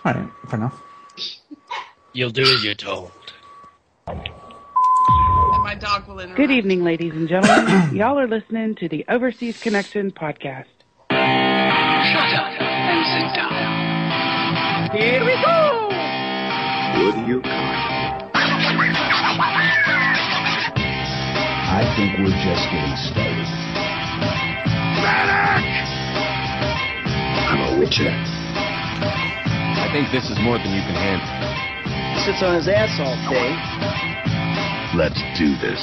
All right, fair enough. You'll do as you're told. And my dog will interrupt. Good evening, ladies and gentlemen. Y'all are listening to the Overseas Connection podcast. Shut up and sit down. Here we go! Would you kind? I think we're just getting started. Medic! I'm a witcher. I think this is more than you can handle. Sits on his ass all day. Let's do this.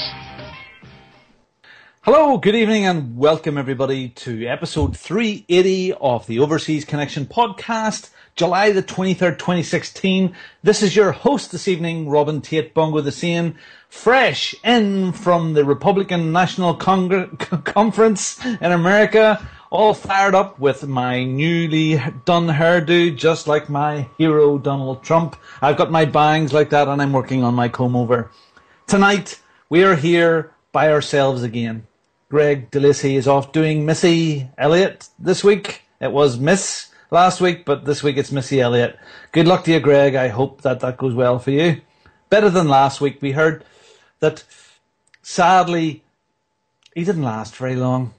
Hello, good evening, and welcome everybody to episode 380 of the Overseas Connection podcast, July the 23rd, 2016. This is your host this evening, Robin Tate Bongo the Sane, fresh in from the Republican National Conference in America, all fired up with my newly done hairdo, just like my hero Donald Trump. I've got my bangs like that, and I'm working on my comb over. Tonight, we are here by ourselves again. Greg DeLacy is off doing Missy Elliott this week. It was Miss last week, but this week it's Missy Elliott. Good luck to you, Greg. I hope that goes well for you. Better than last week. We heard that, sadly, he didn't last very long.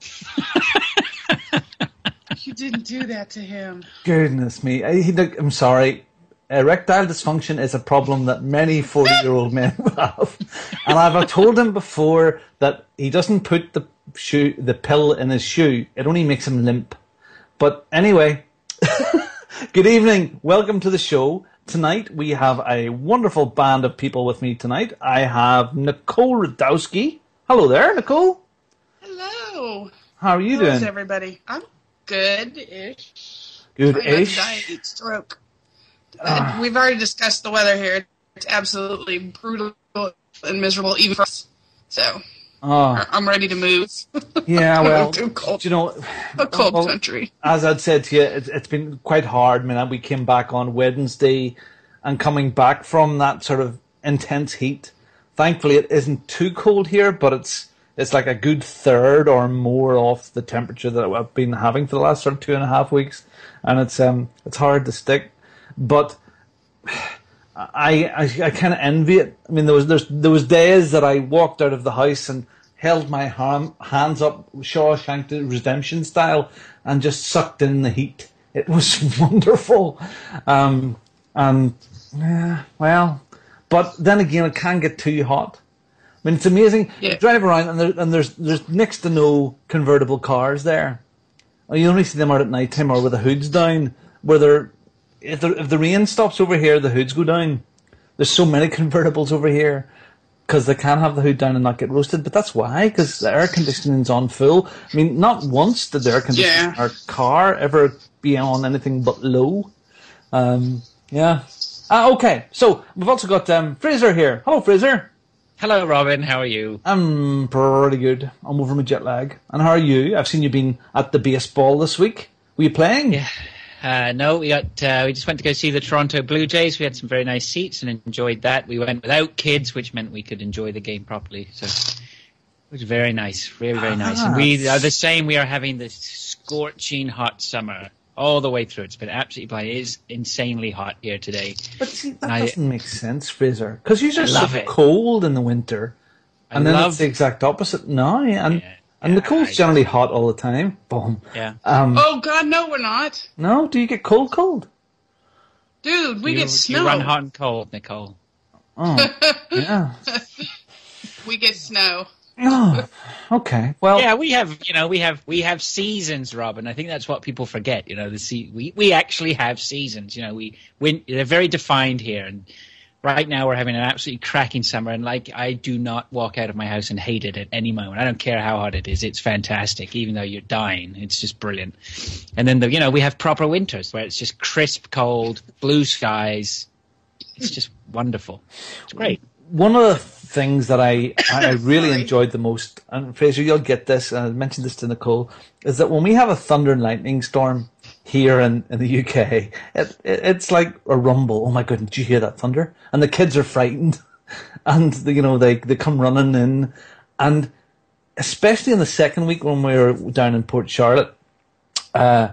You didn't do that to him. Goodness me. I'm sorry. Erectile dysfunction is a problem that many 40-year-old men have. And I've told him before that he doesn't put the pill in his shoe. It only makes him limp. But anyway, good evening. Welcome to the show. Tonight we have a wonderful band of people with me tonight. I have Nicole Radowski. Hello there, Nicole. Hello. How are you doing? How's everybody? I'm good-ish. Good-ish? Trying not to die of stroke. We've already discussed the weather here. It's absolutely brutal and miserable, even for us. So, I'm ready to move. Yeah, well, too cold. You know, a cold country. As I'd said to you, it's been quite hard. I mean, we came back on Wednesday, and coming back from that sort of intense heat, thankfully it isn't too cold here, but it's like a good third or more off the temperature that I've been having for the last sort of 2.5 weeks, and it's hard to stick. But I kind of envy it. I mean, there was days that I walked out of the house and held my hands up, Shawshank Redemption style, and just sucked in the heat. It was wonderful. Well, but then again, it can get too hot. I mean, it's amazing. Yeah. You drive around and there's next to no convertible cars there. You only see them out at night time or with the hoods down, where if the rain stops over here, the hoods go down. There's so many convertibles over here because they can't have the hood down and not get roasted. But that's why, because the air conditioning's on full. I mean, not once did the air conditioning our car ever be on anything but low. Okay, so we've also got Fraser here. Hello, Fraser. Hello, Robin. How are you? I'm pretty good. I'm over my jet lag. And how are you? I've seen you been at the baseball this week. Were you playing? Yeah. No, we just went to go see the Toronto Blue Jays. We had some very nice seats and enjoyed that. We went without kids, which meant we could enjoy the game properly. So it was very nice, very, very nice. And we are the same. We are having this scorching hot summer all the way through. It's been absolutely fine. It is insanely hot here today. But see, that doesn't make sense, Fraser, because you are so cold in the winter, and then it's the exact opposite now. And the cold's generally hot all the time. Boom. Yeah. Oh, God, no, we're not. No? Do you get cold? Dude, we get snow. You run hot and cold, Nicole. Oh, yeah. We get snow. Oh, okay. Well, yeah, we have seasons, Robin. I think that's what people forget. You know, we actually have seasons. You know, they're very defined here, and right now we're having an absolutely cracking summer, and I do not walk out of my house and hate it at any moment. I don't care how hot it is. It's fantastic, even though you're dying. It's just brilliant. And then we have proper winters where it's just crisp cold, blue skies. It's just wonderful. It's great. One of the things that I really enjoyed the most, and Fraser, you'll get this, and I mentioned this to Nicole, is that when we have a thunder and lightning storm here in the UK, it's like a rumble. Oh my goodness, did you hear that thunder? And the kids are frightened, and they come running in, and especially in the second week when we were down in Port Charlotte, the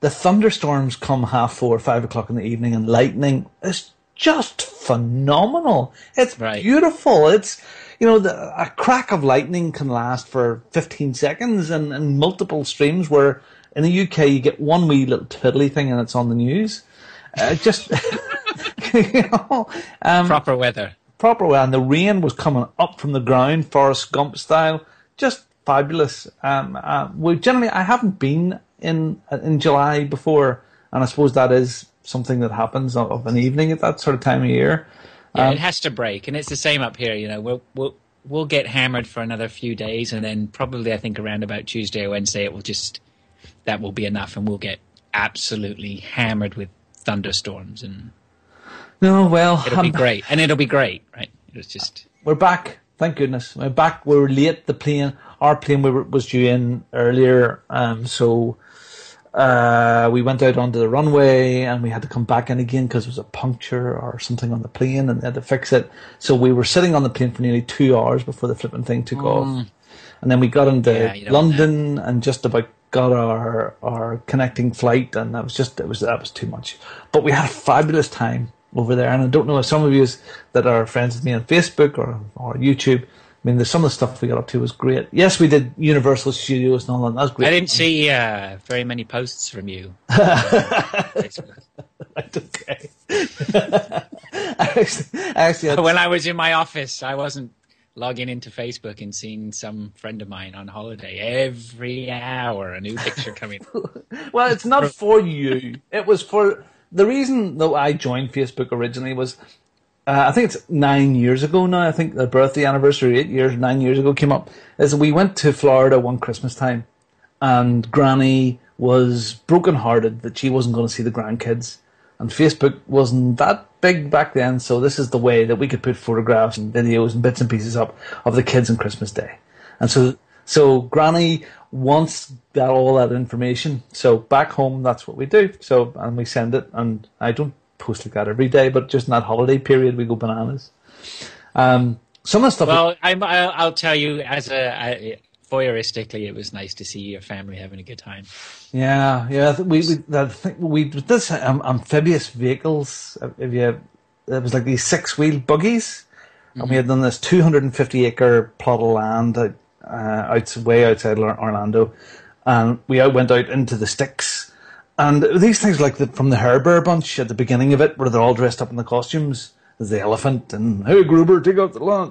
the thunderstorms come 4:30, 5 o'clock in the evening, and lightning is just phenomenal. It's beautiful. It's, a crack of lightning can last for 15 seconds and multiple streams, where in the UK you get one wee little twiddly thing and it's on the news. Just, proper weather. Proper weather. And the rain was coming up from the ground, Forrest Gump style. Just fabulous. I haven't been in July before, and I suppose that is something that happens of an evening at that sort of time of year. Yeah, it has to break, and it's the same up here. We'll get hammered for another few days, and then probably I think around about Tuesday or Wednesday that will be enough, and we'll get absolutely hammered with thunderstorms. And it'll be great, right? It's just we're back. Thank goodness, we're back. We were late. Our plane was due in earlier, so we went out onto the runway and we had to come back in again because there was a puncture or something on the plane and they had to fix it. So we were sitting on the plane for nearly 2 hours before the flipping thing took off. And then we got into London and just about got our connecting flight, and that was too much. But we had a fabulous time over there, and I don't know if some of you that are friends with me on Facebook or YouTube, I mean, some of the stuff we got up to was great. Yes, we did Universal Studios and all that. That was great. I didn't see very many posts from you. That's okay. Actually, when I was in my office, I wasn't logging into Facebook and seeing some friend of mine on holiday. Every hour, a new picture coming. Well, it's not for you. It was for... The reason that I joined Facebook originally was... I think it's 9 years ago now. I think the birthday anniversary, 9 years ago, came up. Is we went to Florida one Christmas time, and Granny was brokenhearted that she wasn't going to see the grandkids. And Facebook wasn't that big back then, so this is the way that we could put photographs and videos and bits and pieces up of the kids on Christmas Day. And so Granny wants all that information. So back home, that's what we do. So, and we send it, and I don't post like that every day, but just in that holiday period, we go bananas. Some of the stuff. Well, I'll tell you, voyeuristically, it was nice to see your family having a good time. Yeah. We did this amphibious vehicles. It was like these 6-wheel buggies, and we had done this 250-acre plot of land way outside Orlando, and we went out into the sticks. And these things like from the Hair Bear Bunch at the beginning of it, where they're all dressed up in the costumes. There's the elephant and, hey, Gruber, take out the lawn.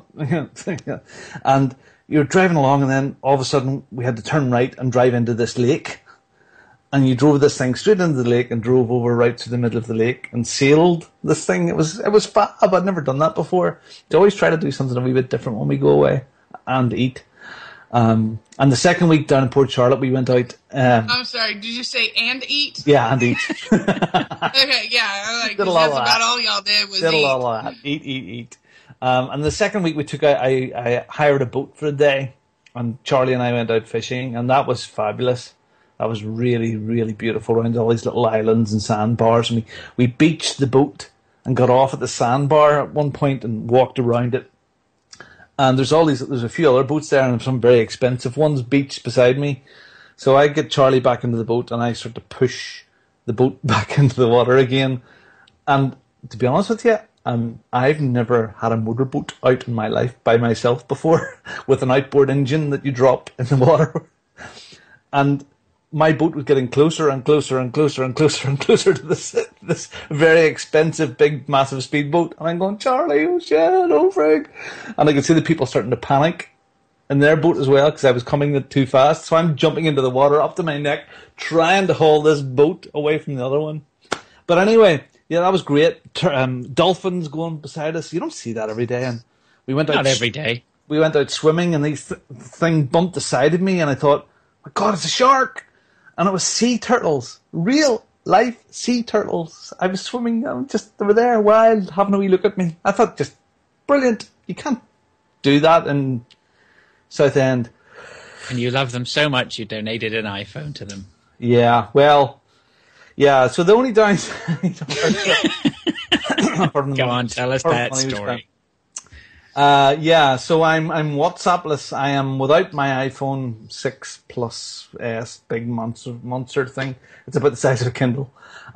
And you're driving along, and then all of a sudden we had to turn right and drive into this lake. And you drove this thing straight into the lake and drove over right to the middle of the lake and sailed this thing. It was fab. I'd never done that before. You always try to do something a wee bit different when we go away and eat. And the second week down in Port Charlotte, we went out. I'm sorry, did you say and eat? Yeah, and eat. Okay, yeah, that's about all y'all did was eat. Did a lot of that. Eat. And the second week we took out, I hired a boat for a day, and Charlie and I went out fishing, and that was fabulous. That was really, really beautiful around all these little islands and sandbars. And we beached the boat and got off at the sandbar at one point and walked around it. And there's a few other boats there, and some very expensive ones beached beside me. So I get Charlie back into the boat, and I start to push the boat back into the water again. And to be honest with you, I've never had a motorboat out in my life by myself before with an outboard engine that you drop in the water. And my boat was getting closer and closer and closer and closer and closer to this very expensive, big, massive speedboat. And I'm going, Charlie, oh shit, oh frig. And I could see the people starting to panic in their boat as well because I was coming too fast. So I'm jumping into the water up to my neck, trying to haul this boat away from the other one. But anyway, yeah, that was great. Dolphins going beside us. You don't see that every day. And we went out. Not every day. We went out swimming, and this thing bumped the side of me, and I thought, my God, it's a shark. And it was sea turtles, real life sea turtles. I was swimming, they were there wild, having a wee look at me. I thought, just brilliant. You can't do that in Southend. And you love them so much, you donated an iPhone to them. Yeah, well, yeah. So the only downside. Go on, tell us that story. Yeah, so I'm WhatsAppless. I am without my iPhone 6 Plus S, big monster thing. It's about the size of a Kindle.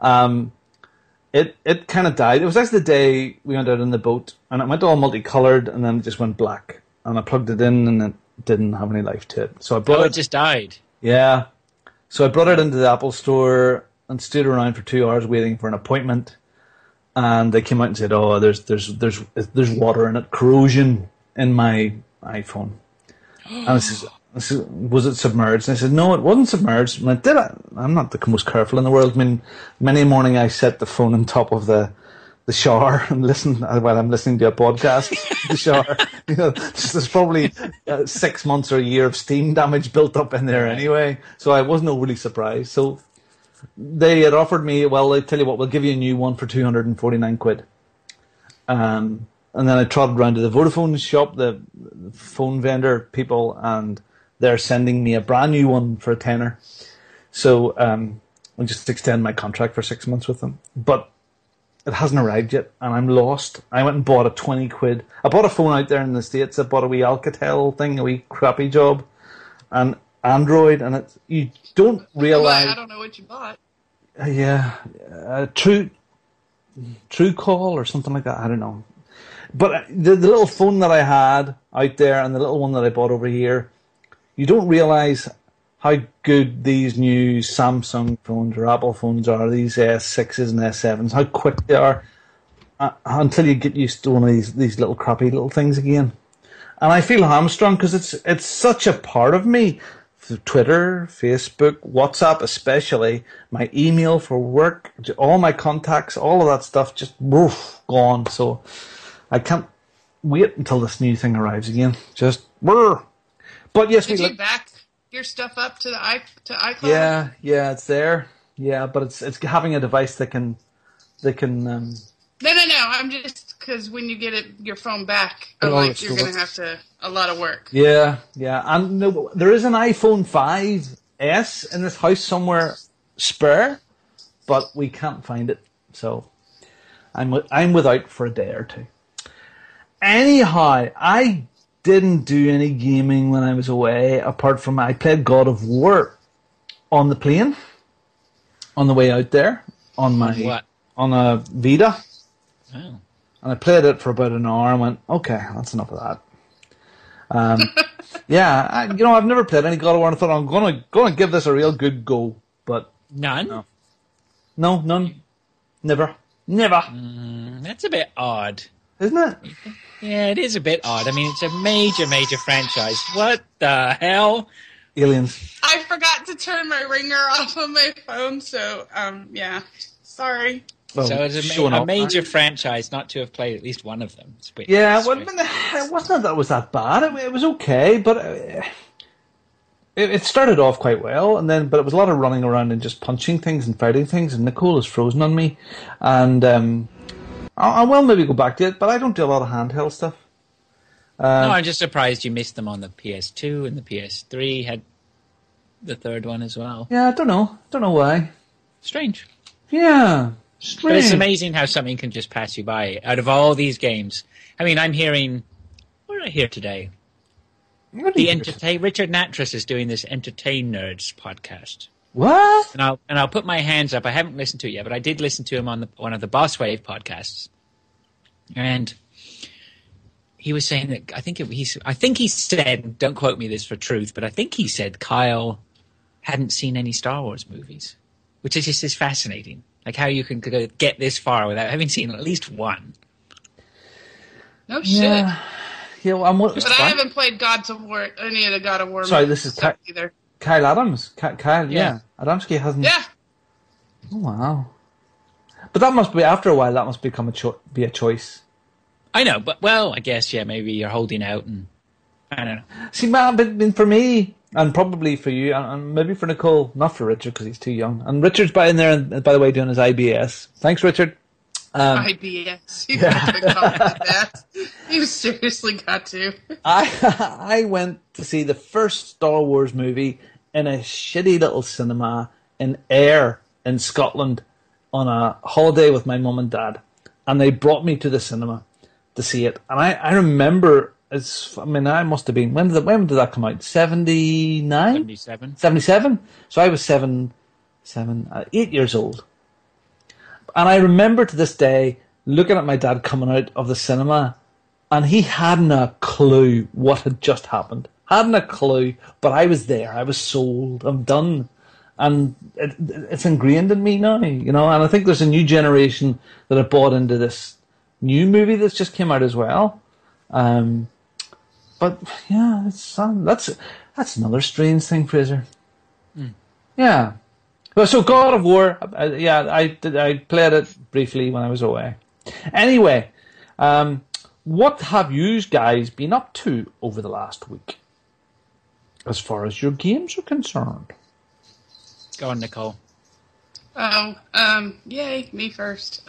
It kind of died. It was actually the day we went out on the boat, and it went all multicolored, and then it just went black. And I plugged it in, and it didn't have any life to it. So I brought it just died. Yeah. So I brought it into the Apple store and stood around for 2 hours waiting for an appointment. And they came out and said, "Oh, there's water in it, corrosion in my iPhone." And I said, "Was it submerged?" And I said, "No, it wasn't submerged." And I'm not the most careful in the world. I mean, many a morning I set the phone on top of the shower and listen while I'm listening to a podcast. The shower, there's probably 6 months or a year of steam damage built up in there anyway. So I wasn't overly surprised. So they had offered me, well, I tell you what, we'll give you a new one for 249 quid. And then I trotted around to the Vodafone shop, the phone vendor people, and they're sending me a brand new one for a tenner. So I'll just extend my contract for 6 months with them. But it hasn't arrived yet, and I'm lost. I went and bought a 20 quid. I bought a phone out there in the States. I bought a wee Alcatel thing, a wee crappy job, and Android, and you don't realize. I don't know what you bought. Yeah, True Call or something like that. I don't know. But the little phone that I had out there and the little one that I bought over here, you don't realize how good these new Samsung phones or Apple phones are. These S6s and S7s, how quick they are, until you get used to one of these little crappy little things again. And I feel hamstrung because it's such a part of me. Twitter, Facebook, WhatsApp especially, my email for work, all my contacts, all of that stuff just gone. So I can't wait until this new thing arrives again. Just But yes, did you back your stuff up to iCloud? Yeah, it's there. Yeah, but it's having a device that can. No. I'm just because when you get your phone back, you're going to have a lot of work. Yeah, and no, there is an iPhone 5S in this house somewhere spare, but we can't find it. So I'm without for a day or two. Anyhow, I didn't do any gaming when I was away, apart from I played God of War on the plane on the way out there on a Vita. Oh. And I played it for about an hour and went, okay, that's enough of that. I've never played any God of War, and I thought I'm going to give this a real good go, but none. No, none, never. That's a bit odd, isn't it? Yeah, it is a bit odd. I mean, it's a major franchise. What the hell? Aliens. I forgot to turn my ringer off on my phone, so yeah, sorry. Well, so it's a major franchise not to have played at least one of them. Yeah, well, it wasn't that it was that bad. It was okay, but it started off quite well, but it was a lot of running around and just punching things and fighting things, and Nicole is frozen on me, and I will maybe go back to it, but I don't do a lot of handheld stuff. No, I'm just surprised you missed them on the PS2 and the PS3 had the third one as well. Yeah, I don't know why. Strange. Yeah. Strange. But it's amazing how something can just pass you by. Out of all these games, I mean, I'm hearing. What did I hear today? Richard Natras is doing this Entertain Nerds podcast. What? And I'll put my hands up. I haven't listened to it yet, but I did listen to him on one of the Boss Wave podcasts, and he was saying that I think he said, don't quote me this for truth, but I think he said Kyle hadn't seen any Star Wars movies, which is just fascinating. Like how you can get this far without having seen at least one. No shit. Yeah, but I haven't played any of the God of War. Sorry, this is either. Kyle Adams. Kyle, yeah. Adamski hasn't. Yeah. Oh wow. But that must be after a while. That must become be a choice. I know, but I guess maybe you're holding out, and I don't know. See, man, but for me. And probably for you, and maybe for Nicole, not for Richard because he's too young. And Richard's by in there, and by the way, doing his IBS. Thanks, Richard. IBS. You got to comment that. You seriously got to. I went to see the first Star Wars movie in a shitty little cinema in Ayr in Scotland on a holiday with my mum and dad, and they brought me to the cinema. to see it. And I remember, I must have been, when did that come out? 79? 77. 77? So I was 8 years old. And I remember to this day looking at my dad coming out of the cinema, and he hadn't a clue what had just happened. Hadn't a clue, but I was there. I was sold. I'm done. And it's ingrained in me now, and I think there's a new generation that have bought into this new movie that's just came out as well. But yeah, that's another strange thing, Fraser. Yeah. Well, so God of War, I played it briefly when I was away. Anyway, what have you guys been up to over the last week, as far as your games are concerned? Go on, Nicole. Yay, me first.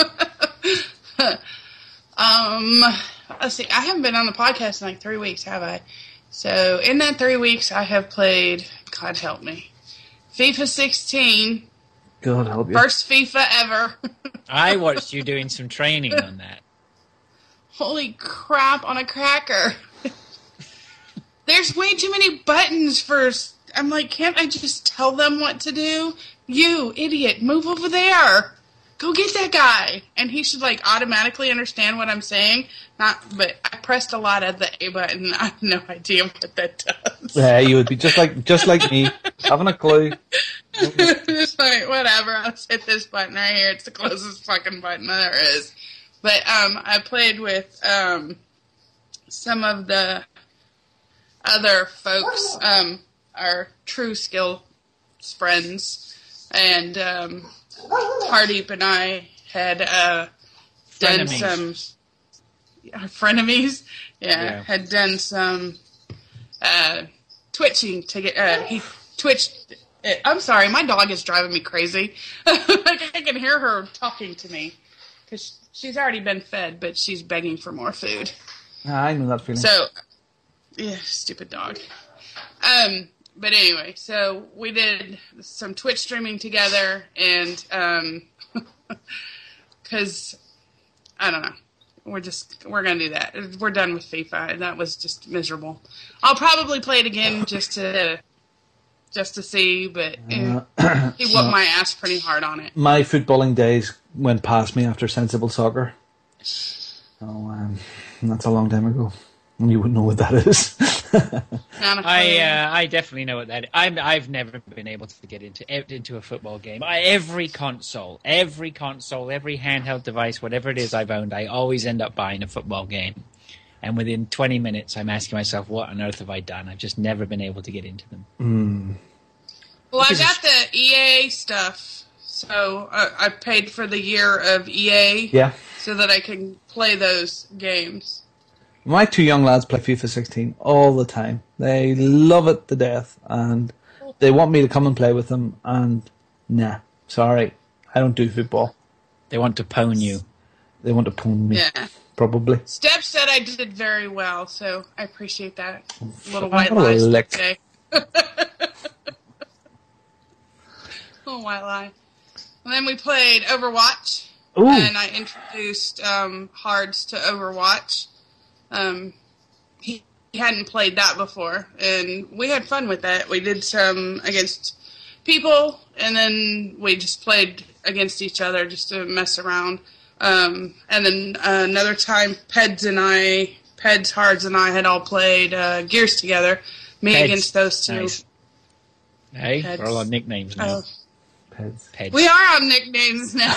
Let's see, I haven't been on the podcast in like 3 weeks, have I? So, in that 3 weeks, I have played, God help me, FIFA 16. God help you. First FIFA ever. I watched you doing some training on that. Holy crap on a cracker. There's way too many buttons for... I'm like, can't I just tell them what to do? You, idiot, move over there. Go get that guy. And he should, like, automatically understand what I'm saying. But I pressed a lot of the A button. I have no idea what that does. Yeah, you would be just like me, having a clue. It's like, whatever, I'll just hit this button right here. It's the closest fucking button there is. But I played with some of the other folks, our True Skill friends, and Hardeep and I had done some frenemies. Yeah, had done some twitching to get. He twitched. I'm sorry, my dog is driving me crazy. Like, I can hear her talking to me because she's already been fed, but she's begging for more food. I know that feeling. So, yeah, stupid dog. But anyway, so we did some Twitch streaming together, and because I don't know, we're gonna do that. We're done with FIFA, and that was just miserable. I'll probably play it again just to see, but he whooped my ass pretty hard on it. My footballing days went past me after Sensible Soccer. So that's a long time ago. You wouldn't know what that is. I definitely know what that is. I've never been able to get into a football game. Every console, every handheld device, whatever it is I've owned, I always end up buying a football game. And within 20 minutes, I'm asking myself, what on earth have I done? I've just never been able to get into them. Well, I got the EA stuff, so I paid for the year of EA so that I can play those games. My two young lads play FIFA 16 all the time. They love it to death, and they want me to come and play with them, and nah, sorry, I don't do football. They want to pwn you. They want to pwn me, probably. Steph said I did very well, so I appreciate that little white lies today. Little white lie. And then we played Overwatch, and I introduced Hards to Overwatch. He hadn't played that before, and we had fun with that. We did some against people, and then we just played against each other just to mess around. And then another time, Hards, and I had all played Gears together. Me Peds. Against those two. Nice. Hey, Peds. We're all on nicknames now. Peds. We are on nicknames now.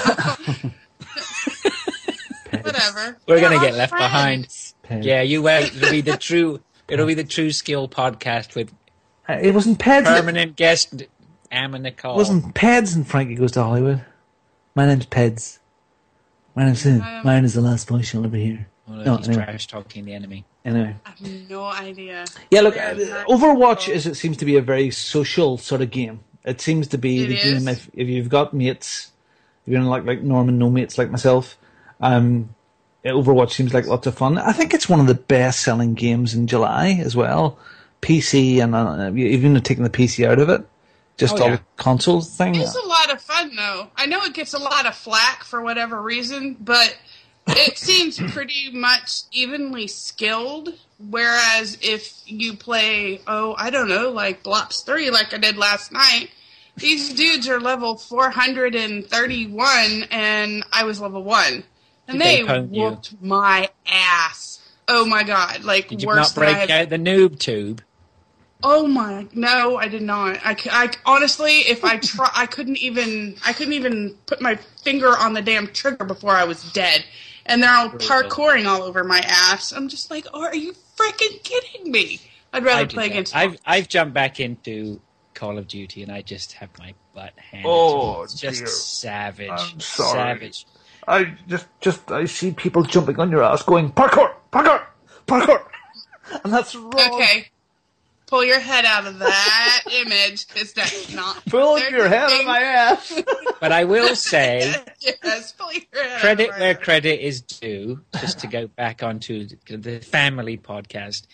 Whatever. We're going to get left behind. Peds. Yeah, you wait. It'll be the true skill podcast with. It wasn't Peds. Permanent guest Amma Nicole. It wasn't Peds and Frankie Goes to Hollywood. My name's Peds. My name's mine is the last voice you'll ever hear. Well, he's trash talking the enemy. Anyway. I have no idea. Yeah, look, Overwatch it seems to be a very social sort of game. It seems to be the game if you've got mates, if you're like Norman, no mates like myself. Overwatch seems like lots of fun. I think it's one of the best-selling games in July as well. PC, and even taking the PC out of it, just all the consoles thing. It's a lot of fun, though. I know it gets a lot of flack for whatever reason, but it seems pretty much evenly skilled. Whereas if you play, I don't know, like Blops 3 like I did last night, these dudes are level 431 and I was level 1. And they whooped my ass. Oh my god. Like, did you worse not break out the noob tube? Oh my, no, I did not. I honestly, if I try, I couldn't even put my finger on the damn trigger before I was dead. And they're all parkouring all over my ass. I'm just like, are you freaking kidding me? I'd rather play against. I've jumped back into Call of Duty and I just have my butt handed. Oh, it's just dear. Savage. I'm sorry. Savage. I I see people jumping on your ass going, parkour, parkour, parkour. And that's wrong. Okay. Pull your head out of that image, because that's not. Pull your head out of my ass. But I will say, yes, pull your head credit out where credit is due, just to go back onto the family podcast.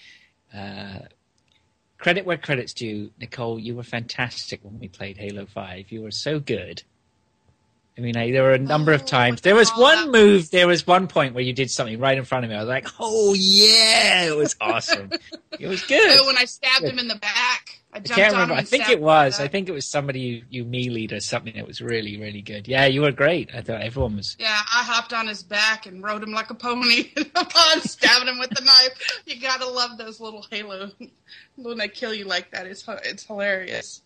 Credit where credit's due. Nicole, you were fantastic when we played Halo 5. You were so good. I mean, there were a number of times. There was one move, there was one point where you did something right in front of me. I was like, oh, yeah, it was awesome. It was good. Oh, when I stabbed him in the back. I can't remember. I think it was somebody you melee'd or something that was really, really good. Yeah, you were great. I thought everyone was. Yeah, I hopped on his back and rode him like a pony. I'm stabbing him with the knife. You gotta love those little Halo. When they kill you like that, it's hilarious.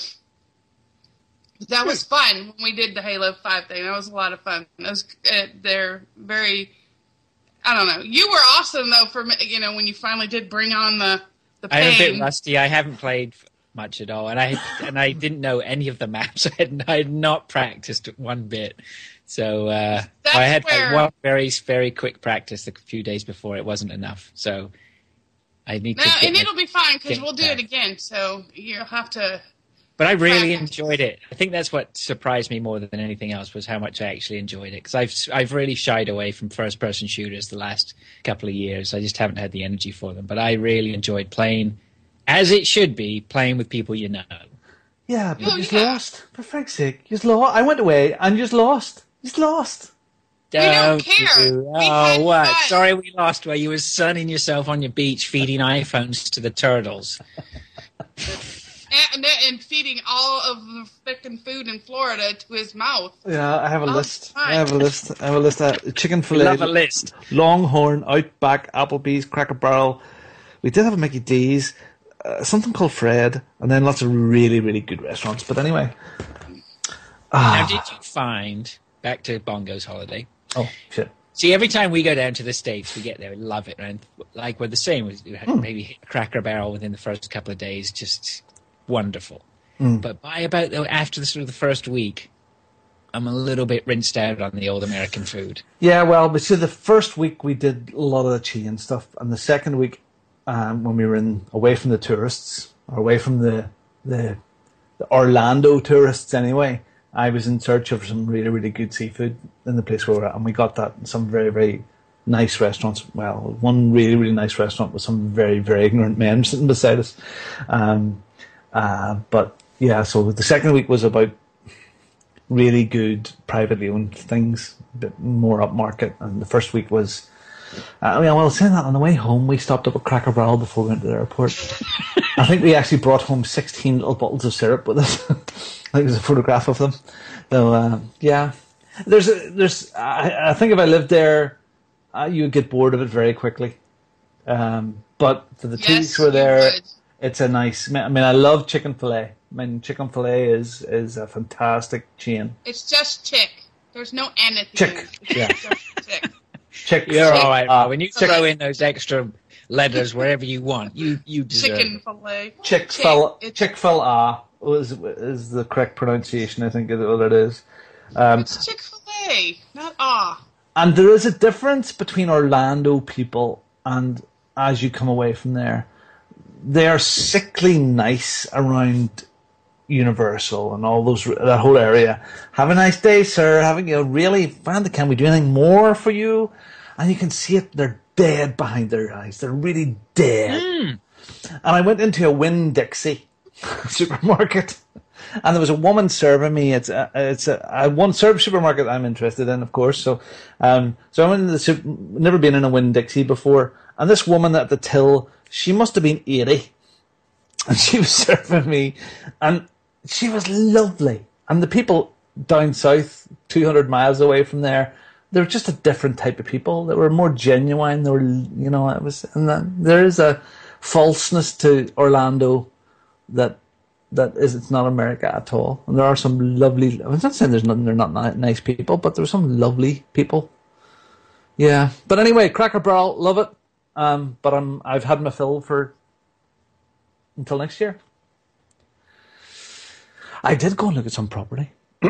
That was fun when we did the Halo 5 thing. That was a lot of fun. They're very, I don't know. You were awesome, though, for, when you finally did bring on the pain. I'm a bit rusty. I haven't played much at all. And I didn't know any of the maps. I had not practiced one bit. So I had one very, very quick practice a few days before. It wasn't enough. So I need to. And it'll be fine, because we'll do it again. So you'll have to. But I really enjoyed it. I think that's what surprised me more than anything else was how much I actually enjoyed it. Because I've really shied away from first-person shooters the last couple of years. I just haven't had the energy for them. But I really enjoyed playing, as it should be, playing with people you know. Yeah, but you lost. For frank's sake, you lost. I went away and you lost. You lost. We don't care. Oh, what? Fun. Sorry we lost where you were sunning yourself on your beach feeding iPhones to the turtles. And feeding all of the frickin' food in Florida to his mouth. Yeah, I have a list. I have a list. Chicken fillet. Love a list. Longhorn, Outback, Applebee's, Cracker Barrel. We did have a Mickey D's, something called Fred, and then lots of really, really good restaurants. But anyway. Now, did you find, back to Bongo's holiday. Oh, shit. See, every time we go down to the States, we get there, we love it. And like we're the same. We had maybe hit Cracker Barrel within the first couple of days, just wonderful. But by about after the first week, I'm a little bit rinsed out on the old American food. Yeah, well, but see, the first week we did a lot of the chain stuff, and the second week, when we were away from the tourists, or away from the Orlando tourists anyway, I was in search of some really, really good seafood in the place where we're at, and we got that in some very, very nice restaurants. Well, one really, really nice restaurant with some very, very ignorant men sitting beside us. But yeah, so the second week was about really good privately owned things, a bit more upmarket, and the first week was. Saying that, on the way home we stopped up at Cracker Barrel before we went to the airport. I think we actually brought home 16 little bottles of syrup with us. I think there's a photograph of them. So yeah, I think if I lived there, you would get bored of it very quickly. But for the 2 weeks we're there. It's a nice. I mean, I love chicken fillet. I mean, chicken fillet is a fantastic chain. It's just chick. There's no anything. Chick. Yeah. Chick. Chick. You're all right. When you throw in those extra letters wherever you want, you deserve chicken fillet. Chick-fil-A is the correct pronunciation. I think is what it is. It's Chick-fil-A, not ah. And there is a difference between Orlando people and as you come away from there. They are sickly nice around Universal and all that whole area. Have a nice day, sir. Really, can we do anything more for you? And you can see it. They're dead behind their eyes. They're really dead. And I went into a Winn-Dixie supermarket, And there was a woman serving me. It's a one supermarket I'm interested in, of course. So I went into the never been in a Winn-Dixie before, and this woman at the till, she must have been 80, and she was serving me, and she was lovely. And the people down south, 200 miles away from there, they were just a different type of people. They were more genuine. They were, it was, and there is a falseness to Orlando that it's not America at all. And there are some lovely, I'm not saying they're not nice people, but there's some lovely people. Yeah. But anyway, Cracker Barrel, love it. But I've had my fill until next year. I did go and look at some property.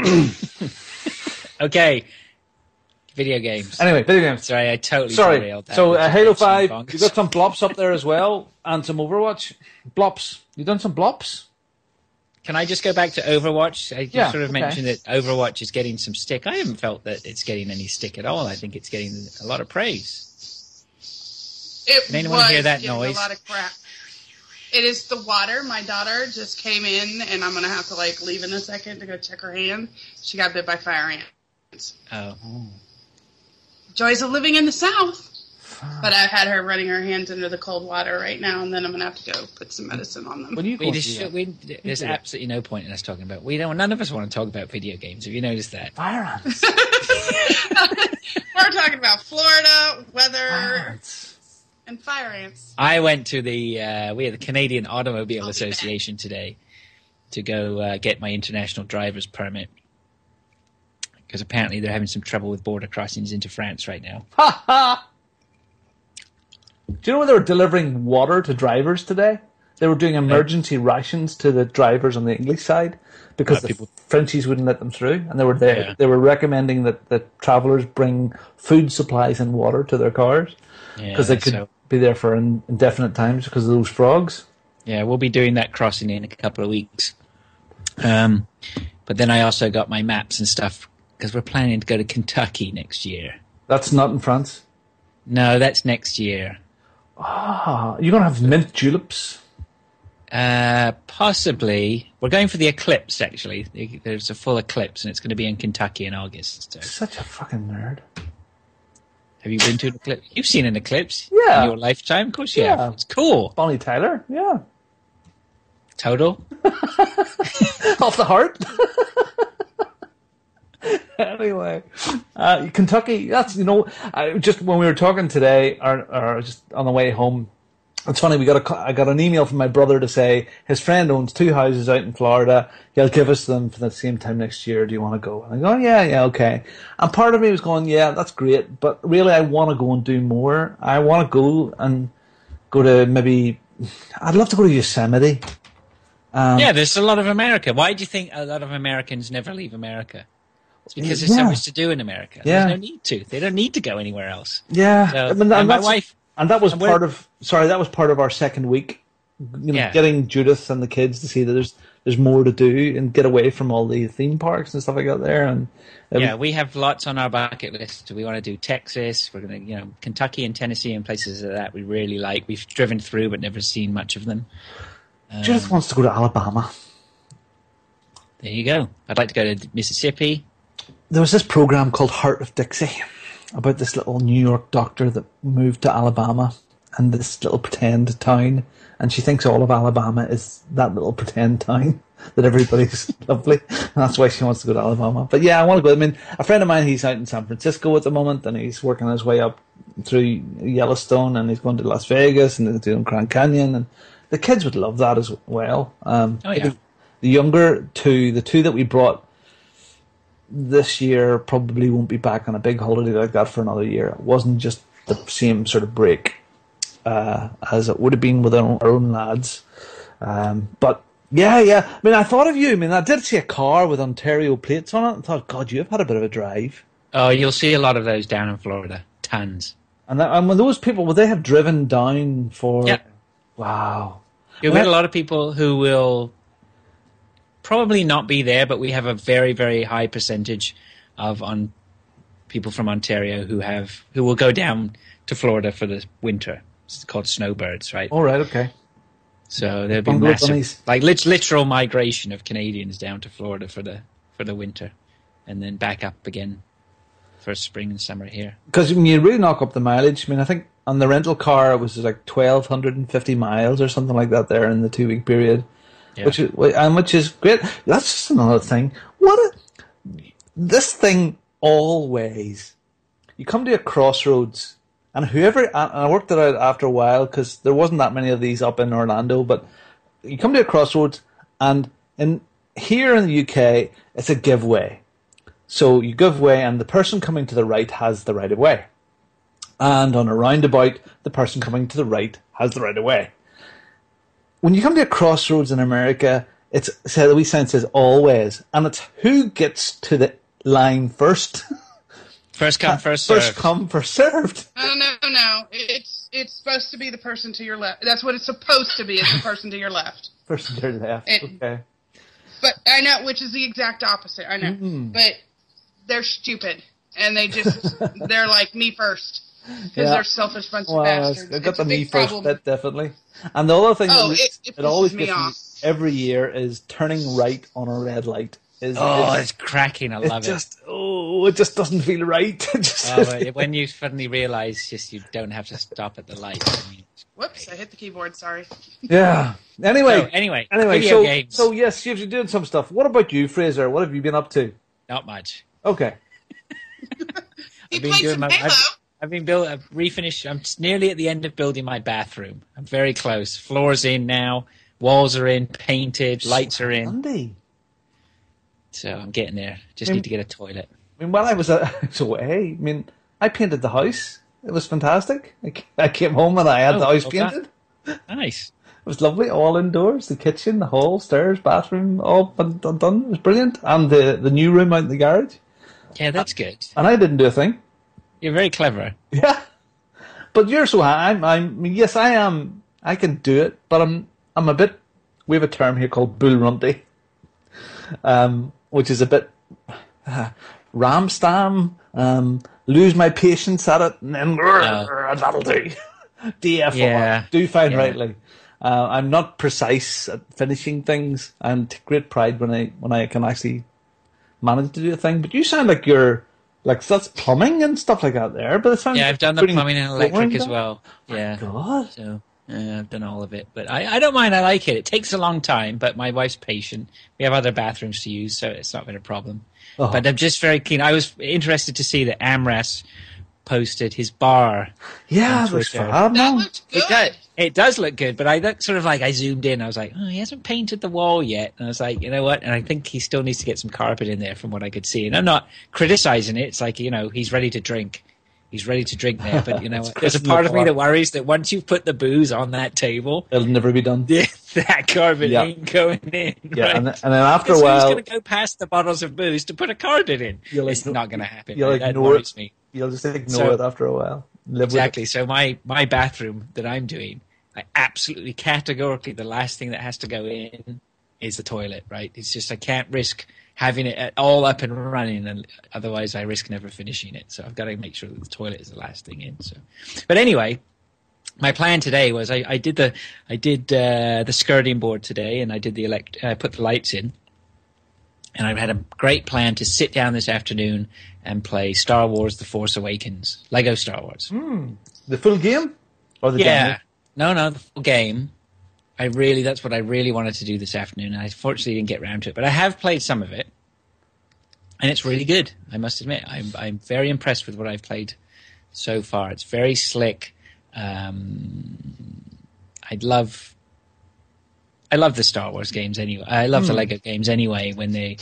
Okay. Video games. Anyway, video games. Sorry, I totally Sorry. So Halo 5, you got some blops up there as well, and some Overwatch. Blops. You done some blops? Can I just go back to Overwatch? I sort of mentioned that Overwatch is getting some stick. I haven't felt that it's getting any stick at all. I think it's getting a lot of praise. Can anyone hear that noise? A lot of crap. It is the water. My daughter just came in, and I'm going to have to leave in a second to go check her hand. She got bit by fire ants. Oh. Joys of living in the South. But I've had her running her hands under the cold water right now, and then I'm going to have to go put some medicine on them. There's absolutely no point in us talking about. None of us want to talk about video games. Have you noticed that? Fire ants. We're talking about Florida, weather, and fire ants. I went to we had the Canadian Automobile Association today to go get my international driver's permit. Because apparently they're having some trouble with border crossings into France right now. Ha ha! Do you know when they were delivering water to drivers today? They were doing emergency rations to the drivers on the English side because the Frenchies wouldn't let them through, and they were there. Yeah. They were recommending that travellers bring food supplies and water to their cars because they could be there for indefinite times because of those frogs. Yeah, we'll be doing that crossing in a couple of weeks. But then I also got my maps and stuff because we're planning to go to Kentucky next year. That's not in France? No, that's next year. Ah, you're going to have mint juleps? Possibly. We're going for the eclipse, actually. There's a full eclipse, and it's going to be in Kentucky in August. So. Such a fucking nerd. Have you been to an eclipse? You've seen an eclipse? Yeah. In your lifetime? Of course you have. It's cool. Bonnie Tyler? Yeah. Total? Off the heart? Anyway, Kentucky, that's, just when we were talking today, or just on the way home, it's funny, I got an email from my brother to say his friend owns 2 houses out in Florida. He'll give us them for the same time next year. Do you want to go? And I go, yeah, okay. And part of me was going, yeah, that's great, but really I want to go and do more. I want to go to maybe, I'd love to go to Yosemite. There's a lot of America. Why do you think a lot of Americans never leave America? It's because there's so much to do in America. Yeah. There's no need to. They don't need to go anywhere else. Yeah. So, and my wife... And that was part of our second week, getting Judith and the kids to see that there's more to do and get away from all the theme parks and stuff like that there. And we have lots on our bucket list. We want to do Texas. We're going to, Kentucky and Tennessee and places like that we really like. We've driven through but never seen much of them. Judith wants to go to Alabama. There you go. I'd like to go to Mississippi. There was this program called Heart of Dixie about this little New York doctor that moved to Alabama and this little pretend town, and she thinks all of Alabama is that little pretend town, that everybody's lovely, and that's why she wants to go to Alabama. But yeah, I want to go. I mean, a friend of mine, he's out in San Francisco at the moment, and he's working his way up through Yellowstone, and he's going to Las Vegas, and he's doing Grand Canyon, and the kids would love that as well. The younger two, the two that we brought this year, probably won't be back on a big holiday like that for another year. It wasn't just the same sort of break as it would have been with our own lads. But yeah. I mean, I thought of you. I mean, I did see a car with Ontario plates on it. I thought, God, you've had a bit of a drive. Oh, you'll see a lot of those down in Florida. Tons. And when those people, would they have driven down for... Yeah. Wow. You'll get a lot of people who will probably not be there, but we have a very, very high percentage of people from Ontario who will go down to Florida for the winter. It's called snowbirds, right? All right, okay. So there'll be Bungalow massive, bunnies. like literal migration of Canadians down to Florida for the winter, and then back up again for spring and summer here. Because when you really knock up the mileage, I mean, I think on the rental car it was like 1,250 miles or something like that there in the 2 week period, Yeah. which is great. That's just another thing. This thing always, you come to a crossroads, and I worked it out after a while because there wasn't that many of these up in Orlando, but you come to a crossroads, and here in the UK it's a giveaway. So you give way, and the person coming to the right has the right of way. And on a roundabout, the person coming to the right has the right of way. When you come to a crossroads in America, the wee sign says always, and it's who gets to the line first. First come, first served. First come, first served. No. It's supposed to be the person to your left. That's what it's supposed to be. It's the person to your left. Person to your left. Okay. But I know, which is the exact opposite. I know, but they're stupid, and they're like me first because they're selfish bunch of bastards. I got It's the a me big first problem. bit, definitely. And the other thing it always pisses me gets me off. every year is turning right on a red light. It's cracking. I love it. It just doesn't feel right. When you suddenly realise you don't have to stop at the light. I mean, Whoops! I hit the keyboard. Sorry. Yeah. Anyway, video games. So yes, you've been doing some stuff. What about you, Fraser? What have you been up to? Not much. Okay. He played some Halo. I've refinished. I'm nearly at the end of building my bathroom. I'm very close. Floor's in now. Walls are in, painted, lights are in. Monday. So I'm getting there. Just need to get a toilet. I mean, while I was I painted the house. It was fantastic. I came home and I had the house painted. Nice. It was lovely, all indoors. The kitchen, the hall, stairs, bathroom, all done. It was brilliant. And the new room out in the garage. Yeah, that's good. And I didn't do a thing. You're very clever. Yeah. But you're so yes, I am. I can do it, but I'm a bit. We have a term here called bull runty, which is a bit ramstam. Lose my patience at it, and then that'll do. DFR. Do fine rightly. I'm not precise at finishing things, and take great pride when I can actually manage to do a thing. But you sound like you're like that's plumbing and stuff like that there. But it sounds I've done the plumbing and electric as well. Yeah. God. So I've done all of it, but I don't mind. I like it. It takes a long time, but my wife's patient. We have other bathrooms to use, so it's not been a problem. Oh. But I'm just very keen. I was interested to see that Amras posted his bar. Yeah, it was fab. That looked good. It does look good, but I zoomed in. I was like, oh, he hasn't painted the wall yet. And I was like, you know what? And I think he still needs to get some carpet in there from what I could see. And I'm not criticizing it. It's like, he's ready to drink. He's ready to drink there. But, there's a part of me that worries that once you've put the booze on that table, it'll never be done. That carpet ain't going in. Yeah, right? and then after a while... who's going to go past the bottles of booze to put a carpet in? It's not going to happen. That worries me. You'll just ignore it after a while. Exactly. So my bathroom that I'm doing, I absolutely categorically, the last thing that has to go in is the toilet, right? It's just I can't risk having it all up and running, and otherwise I risk never finishing it. So I've got to make sure that the toilet is the last thing in. So, but anyway, my plan today was I did the skirting board today, and I did put the lights in, and I had a great plan to sit down this afternoon and play Star Wars: The Force Awakens, Lego Star Wars. The full game, or the demo? No, the full game. That's what I really wanted to do this afternoon. I fortunately didn't get around to it, but I have played some of it, and it's really good. I must admit, I'm very impressed with what I've played so far. It's very slick. I love the Star Wars games anyway. I love the Lego games anyway when they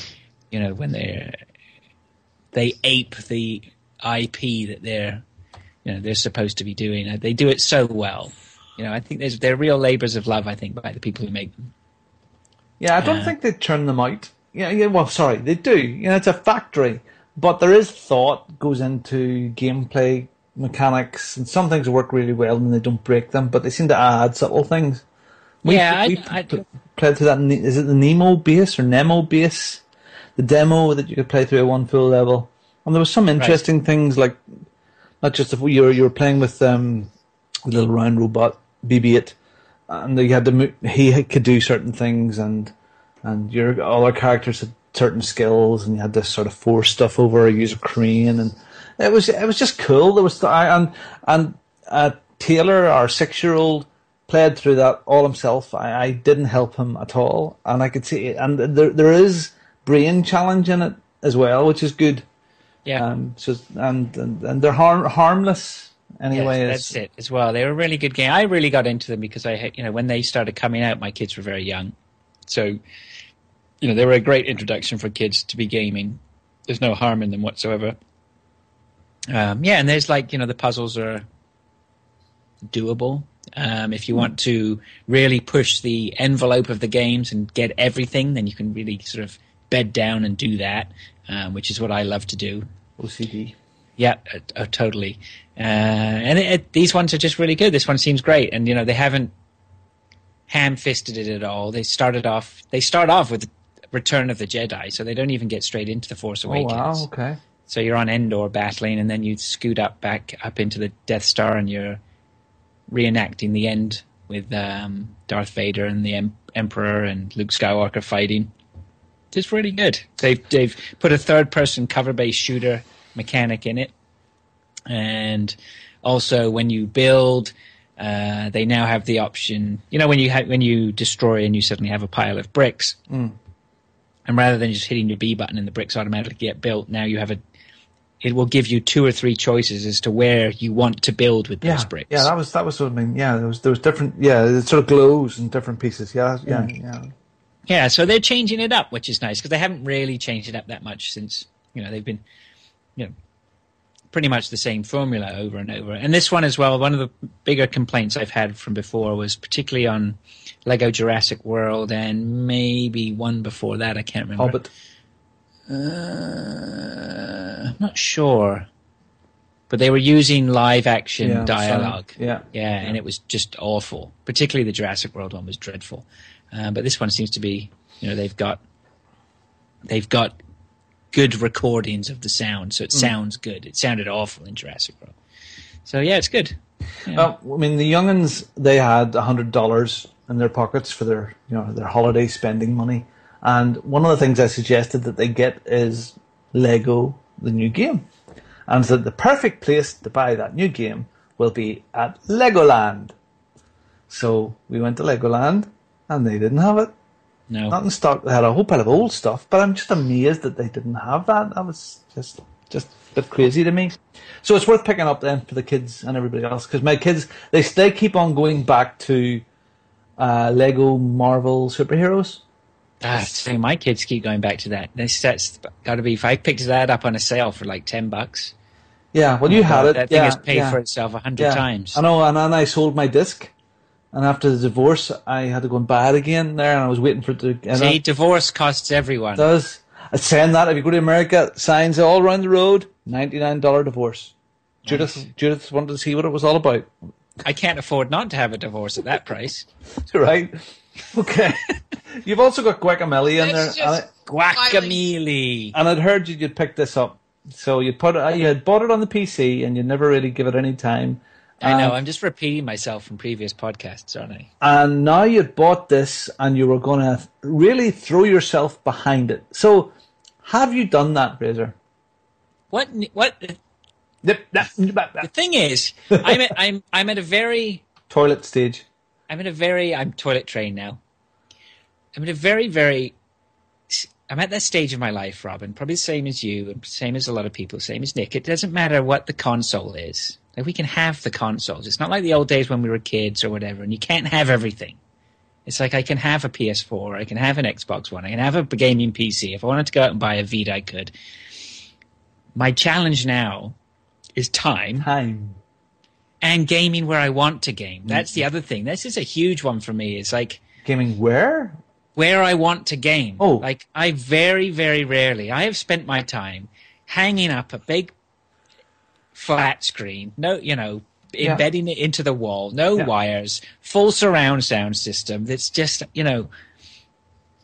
ape the IP that they're supposed to be doing. They do it so well. I think they're real labors of love, I think, by the people who make them. Yeah, I don't think they churn them out. Yeah. Well, sorry, they do. It's a factory, but there is thought goes into gameplay mechanics, and some things work really well and they don't break them, but they seem to add subtle things. We played through that. Is it the Nemo base or Nemo base? The demo that you could play through at one full level, and there was some interesting things like not just if you were playing with the little round robot BB-8, you had to he could do certain things, and your other characters had certain skills, and you had to sort of force stuff over or use a crane, and it was just cool. There was Taylor, our 6-year-old, played through that all himself. I didn't help him at all, and I could see it. And there is brain challenge in it as well, which is good. Yeah. So and they're harmless anyway. Yes, that's it as well. They were a really good game. I really got into them because when they started coming out, my kids were very young, so they were a great introduction for kids to be gaming. There's no harm in them whatsoever. And there's the puzzles are doable. If you want to really push the envelope of the games and get everything, then you can really sort of bed down and do that, which is what I love to do. OCD. Yeah, totally. And these ones are just really good. This one seems great, and they haven't ham-fisted it at all. They start off with Return of the Jedi, so they don't even get straight into the Force Awakens. Oh wow, okay. So you're on Endor battling, and then you scoot back up into the Death Star, and you're reenacting the end with Darth Vader and the Emperor and Luke Skywalker fighting. It's really good. They've put a third-person cover-based shooter mechanic in it, and also when you build, they now have the option. When you destroy and you suddenly have a pile of bricks, and rather than just hitting your B button and the bricks automatically get built, now you have it will give you 2 or 3 choices as to where you want to build with those bricks. Yeah, that was what I mean. Yeah, there was different. Yeah, it sort of glows in different pieces. Yeah. Yeah, so they're changing it up, which is nice because they haven't really changed it up that much since they've been pretty much the same formula over and over. And this one as well, one of the bigger complaints I've had from before was particularly on Lego Jurassic World and maybe one before that, I can't remember. Hobbit. I'm not sure. But they were using live action dialogue. Yeah, and it was just awful. Particularly the Jurassic World one was dreadful. But this one seems to be, they've got good recordings of the sound, so it sounds good. It sounded awful in Jurassic World. So yeah, it's good. Yeah. Well, I mean, the young'uns, they had $100 in their pockets for their holiday spending money, and one of the things I suggested that they get is Lego, the new game, and that the perfect place to buy that new game will be at Legoland. So we went to Legoland, and they didn't have it. No. Not in stock. They had a whole pile of old stuff, but I'm just amazed that they didn't have that. That was just a bit crazy to me. So it's worth picking up then for the kids and everybody else, because my kids, they keep on going back to Lego Marvel superheroes. So my kids keep going back to that. That's got to be. If I picked that up on a sale for like $10. Yeah, well, you had it. That thing has paid for itself 100 times. I know, and then I sold my disc. And after the divorce, I had to go and buy it again there, and I was waiting for it to... See, divorce costs everyone. It does. It's saying that, if you go to America, signs all around the road, $99 divorce. Nice. Judith wanted to see what it was all about. I can't afford not to have a divorce at that price. Right. Okay. You've also got Guacamole in there. Guacamole. And I'd heard you'd picked this up. So you had bought it on the PC, and you never really give it any time. I know, I'm just repeating myself from previous podcasts, aren't I? And now you'd bought this and you were going to really throw yourself behind it. So, have you done that, Fraser? What? The thing is, I'm at a very... Toilet stage. I'm toilet trained now. I'm at that stage of my life, Robin, probably the same as you, same as a lot of people, same as Nick. It doesn't matter what the console is. Like, we can have the consoles. It's not like the old days when we were kids or whatever, and you can't have everything. It's like I can have a PS4, I can have an Xbox One, I can have a gaming PC. If I wanted to go out and buy a Vita, I could. My challenge now is time. And gaming where I want to game. That's the other thing. This is a huge one for me. It's like... Gaming where? Where I want to game. Oh. Like, I very, very rarely... I have spent my time hanging up a big... flat screen, embedding it into the wall, wires, full surround sound system. That's just,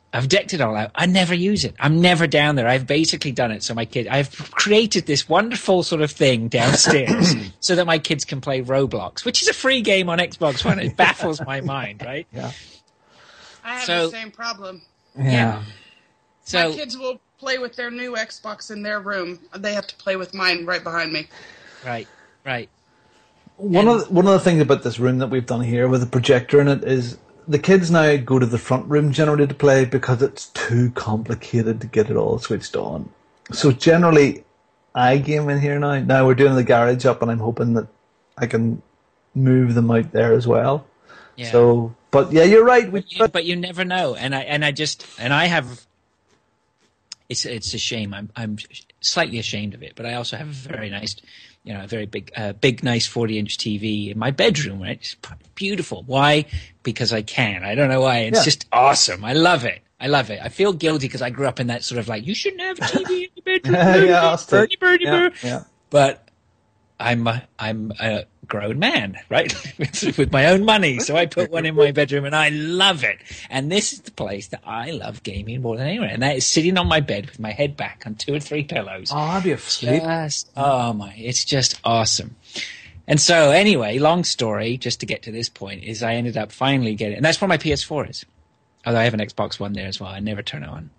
I've decked it all out. I never use it. I'm never down there. I've basically done it so I've created this wonderful sort of thing downstairs so that my kids can play Roblox, which is a free game on Xbox One. It baffles my mind, right? Yeah. I have the same problem. Yeah. So my kids will play with their new Xbox in their room. They have to play with mine right behind me. Right. One of the things about this room that we've done here with the projector in it is the kids now go to the front room generally to play because it's too complicated to get it all switched on. So generally, I game in here now. Now we're doing the garage up, and I'm hoping that I can move them out there as well. Yeah. So, but yeah, you're right. But you never know, and I have. It's a shame. I'm slightly ashamed of it, but I also have a very nice, a very big, nice 40-inch TV in my bedroom. Right, it's beautiful. Why? Because I can. I don't know why. It's just awesome. I love it. I feel guilty because I grew up in that sort of like, you shouldn't have a TV in your bedroom. Birdie. But I'm a grown man, right? with my own money. So I put one in my bedroom and I love it. And this is the place that I love gaming more than anywhere. And that is sitting on my bed with my head back on 2 or 3 pillows. Oh, I'd be asleep. It's just awesome. And so anyway, long story, just to get to this point, is I ended up finally getting, and that's where my PS4 is. Although I have an Xbox One there as well. I never turn it on.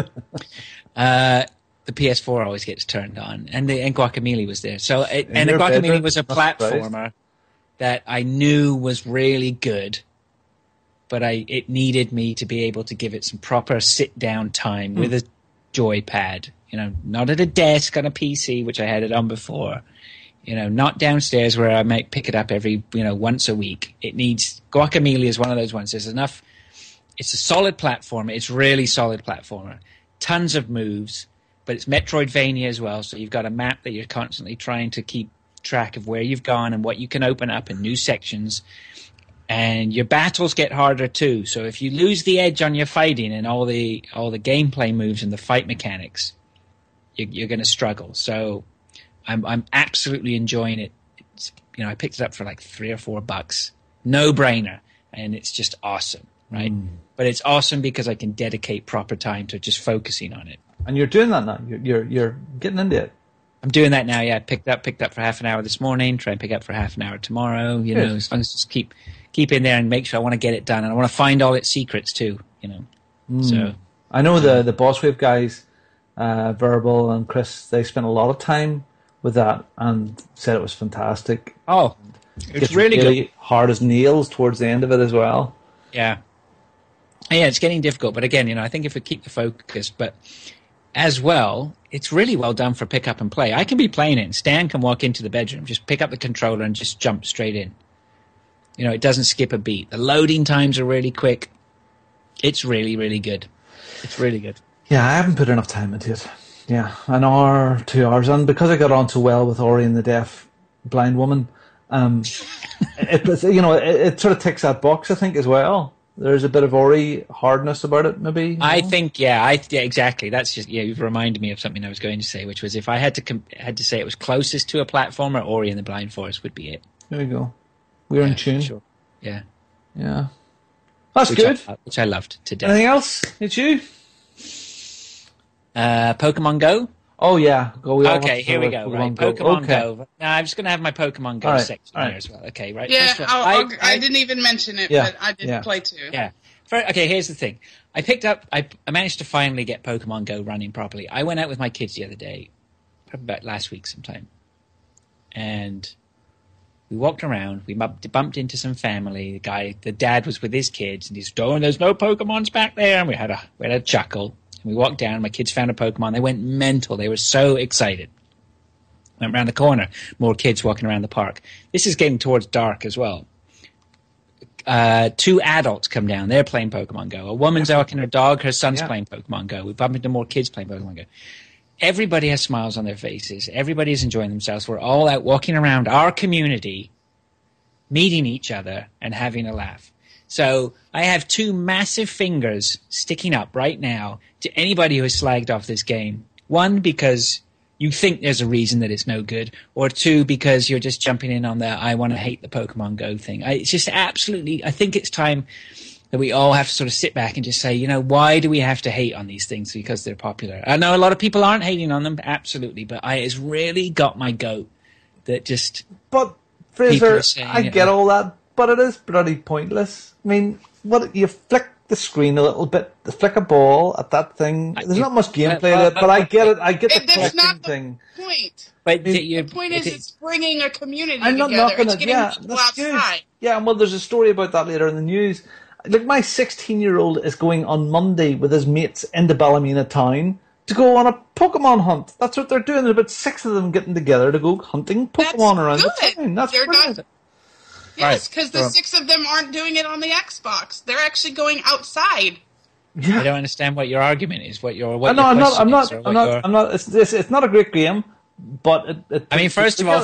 The PS4 always gets turned on, and Guacamelee was there. So, the Guacamelee was a platformer that I knew was really good, but it needed me to be able to give it some proper sit-down time with a joypad. Not at a desk on a PC, which I had it on before. Not downstairs where I might pick it up every, once a week. Guacamelee is one of those ones. There's enough. It's a solid platformer. It's really solid platformer. Tons of moves. But it's Metroidvania as well, so you've got a map that you're constantly trying to keep track of where you've gone and what you can open up in new sections. And your battles get harder too. So if you lose the edge on your fighting and all the gameplay moves and the fight mechanics, you're going to struggle. So I'm absolutely enjoying it. I picked it up for like $3 or $4, no brainer, and it's just awesome, right? But it's awesome because I can dedicate proper time to just focusing on it. And you're doing that now. You're getting into it. I'm doing that now. Yeah, picked up for half an hour this morning. Try and pick up for half an hour tomorrow. As long as just keep in there and make sure I want to get it done, and I want to find all its secrets too. So I know the Boss Wave guys, Verbal and Chris. They spent a lot of time with that and said it was fantastic. Oh, it's really good. Hard as nails towards the end of it as well. Yeah, it's getting difficult, but again, I think if we keep the focus, but as well, it's really well done for pick up and play. I can be playing it, and Stan can walk into the bedroom, just pick up the controller and just jump straight in. It doesn't skip a beat. The loading times are really quick. It's really, really good. It's really good. Yeah, I haven't put enough time into it. Yeah, an hour, 2 hours, and because I got on so well with Ori and the Deaf Blind Woman, it sort of ticks that box, I think, as well. There's a bit of Ori hardness about it, maybe. I think, exactly. That's just, you've reminded me of something I was going to say, which was if I had to say it was closest to a platformer, Ori and the Blind Forest would be it. There you go. We're in tune. Sure. Yeah. Yeah. That's good. Which I loved today. Anything else? It's you? Pokemon Go? Oh, yeah. Okay, here we go. Right, Pokemon Go. Now, I'm just going to have my Pokemon Go section here as well. Okay, right. Yeah, I didn't even mention it, but I did play too. Yeah. Okay, here's the thing. I managed to finally get Pokemon Go running properly. I went out with my kids the other day, probably about last week sometime, and we walked around. We bumped into some family. The dad was with his kids, and he's going, "There's no Pokemons back there." And we had a chuckle. And we walked down. My kids found a Pokemon. They went mental. They were so excited. Went around the corner. More kids walking around the park. This is getting towards dark as well. 2 adults come down. They're playing Pokemon Go. A woman's walking her dog. Her son's playing Pokemon Go. We bump into more kids playing Pokemon Go. Everybody has smiles on their faces. Everybody is enjoying themselves. We're all out walking around our community, meeting each other and having a laugh. So I have 2 massive fingers sticking up right now to anybody who has slagged off this game. 1, because you think there's a reason that it's no good, or 2, because you're just jumping in on the I want to hate the Pokemon Go thing. It's just absolutely, I think it's time that we all have to sort of sit back and just say, you know, why do we have to hate on these things because they're popular? I know a lot of people aren't hating on them, absolutely, but it's really got my goat that just... But, Fraser, I get all that, but it is bloody pointless. I mean, what you flick the screen a little bit, flick a ball at that thing. There's not much gameplay in it, but I get it. I get the collecting thing. That's not the point. But the point is it's bringing a community I'm not together. knocking It's it. getting Yeah, people that's outside. good. Yeah, well, there's a story about that later in the news. Like, my 16-year-old is going on Monday with his mates into Ballymena town to go on a Pokemon hunt. That's what they're doing. There's about 6 of them getting together to go hunting Pokemon around the town. That's brilliant. Yes, because the 6 of them aren't doing it on the Xbox. They're actually going outside. Yeah. I don't understand what your argument is. I'm not. It's not a great game, but I mean, first of all,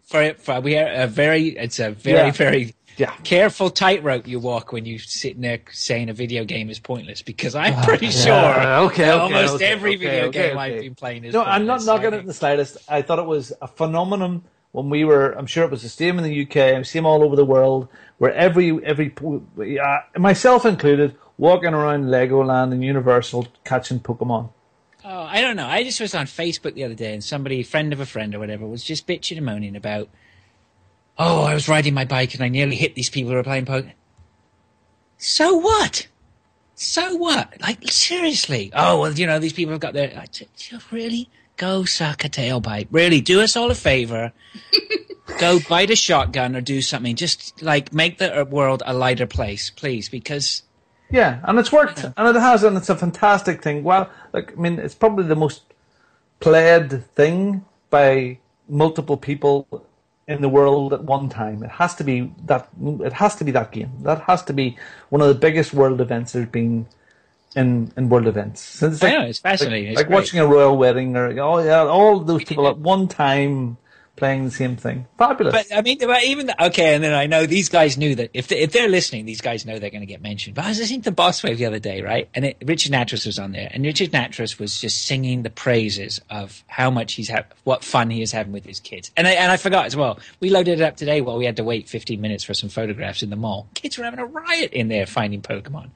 it's a very careful tightrope you walk when you sit there saying a video game is pointless, because I'm pretty sure almost every video game I've been playing is pointless. I'm not knocking it in the slightest. I thought it was a phenomenon when we were, I'm sure it was the same in the UK, same all over the world, where every myself included, walking around Legoland and Universal catching Pokemon. Oh, I don't know. I just was on Facebook the other day, and somebody, friend of a friend or whatever, was just bitching and moaning about, oh, I was riding my bike and I nearly hit these people who were playing Pokemon. So what? So what? Like, seriously? Oh, well, you know, these people have got their... Really? Go suck a tailpipe. Really, do us all a favor. Go bite a shotgun or do something. Just, like, make the world a lighter place, please, because... Yeah, and it's worked, and it has, and it's a fantastic thing. Well, like, I mean, it's probably the most played thing by multiple people in the world at one time. It has to be that. It has to be that game. That has to be one of the biggest world events there's been in world events. So it's I know, it's fascinating. Like watching a royal wedding, or all those people at one time playing the same thing. Fabulous. But I mean, okay, and then I know these guys knew that if they're listening, these guys know they're going to get mentioned. But I was listening to Boss Wave the other day, right? And Richard Natras was on there, and Richard Natras was just singing the praises of how much what fun he is having with his kids. And I forgot as well. We loaded it up today while we had to wait 15 minutes for some photographs in the mall. Kids were having a riot in there finding Pokemon.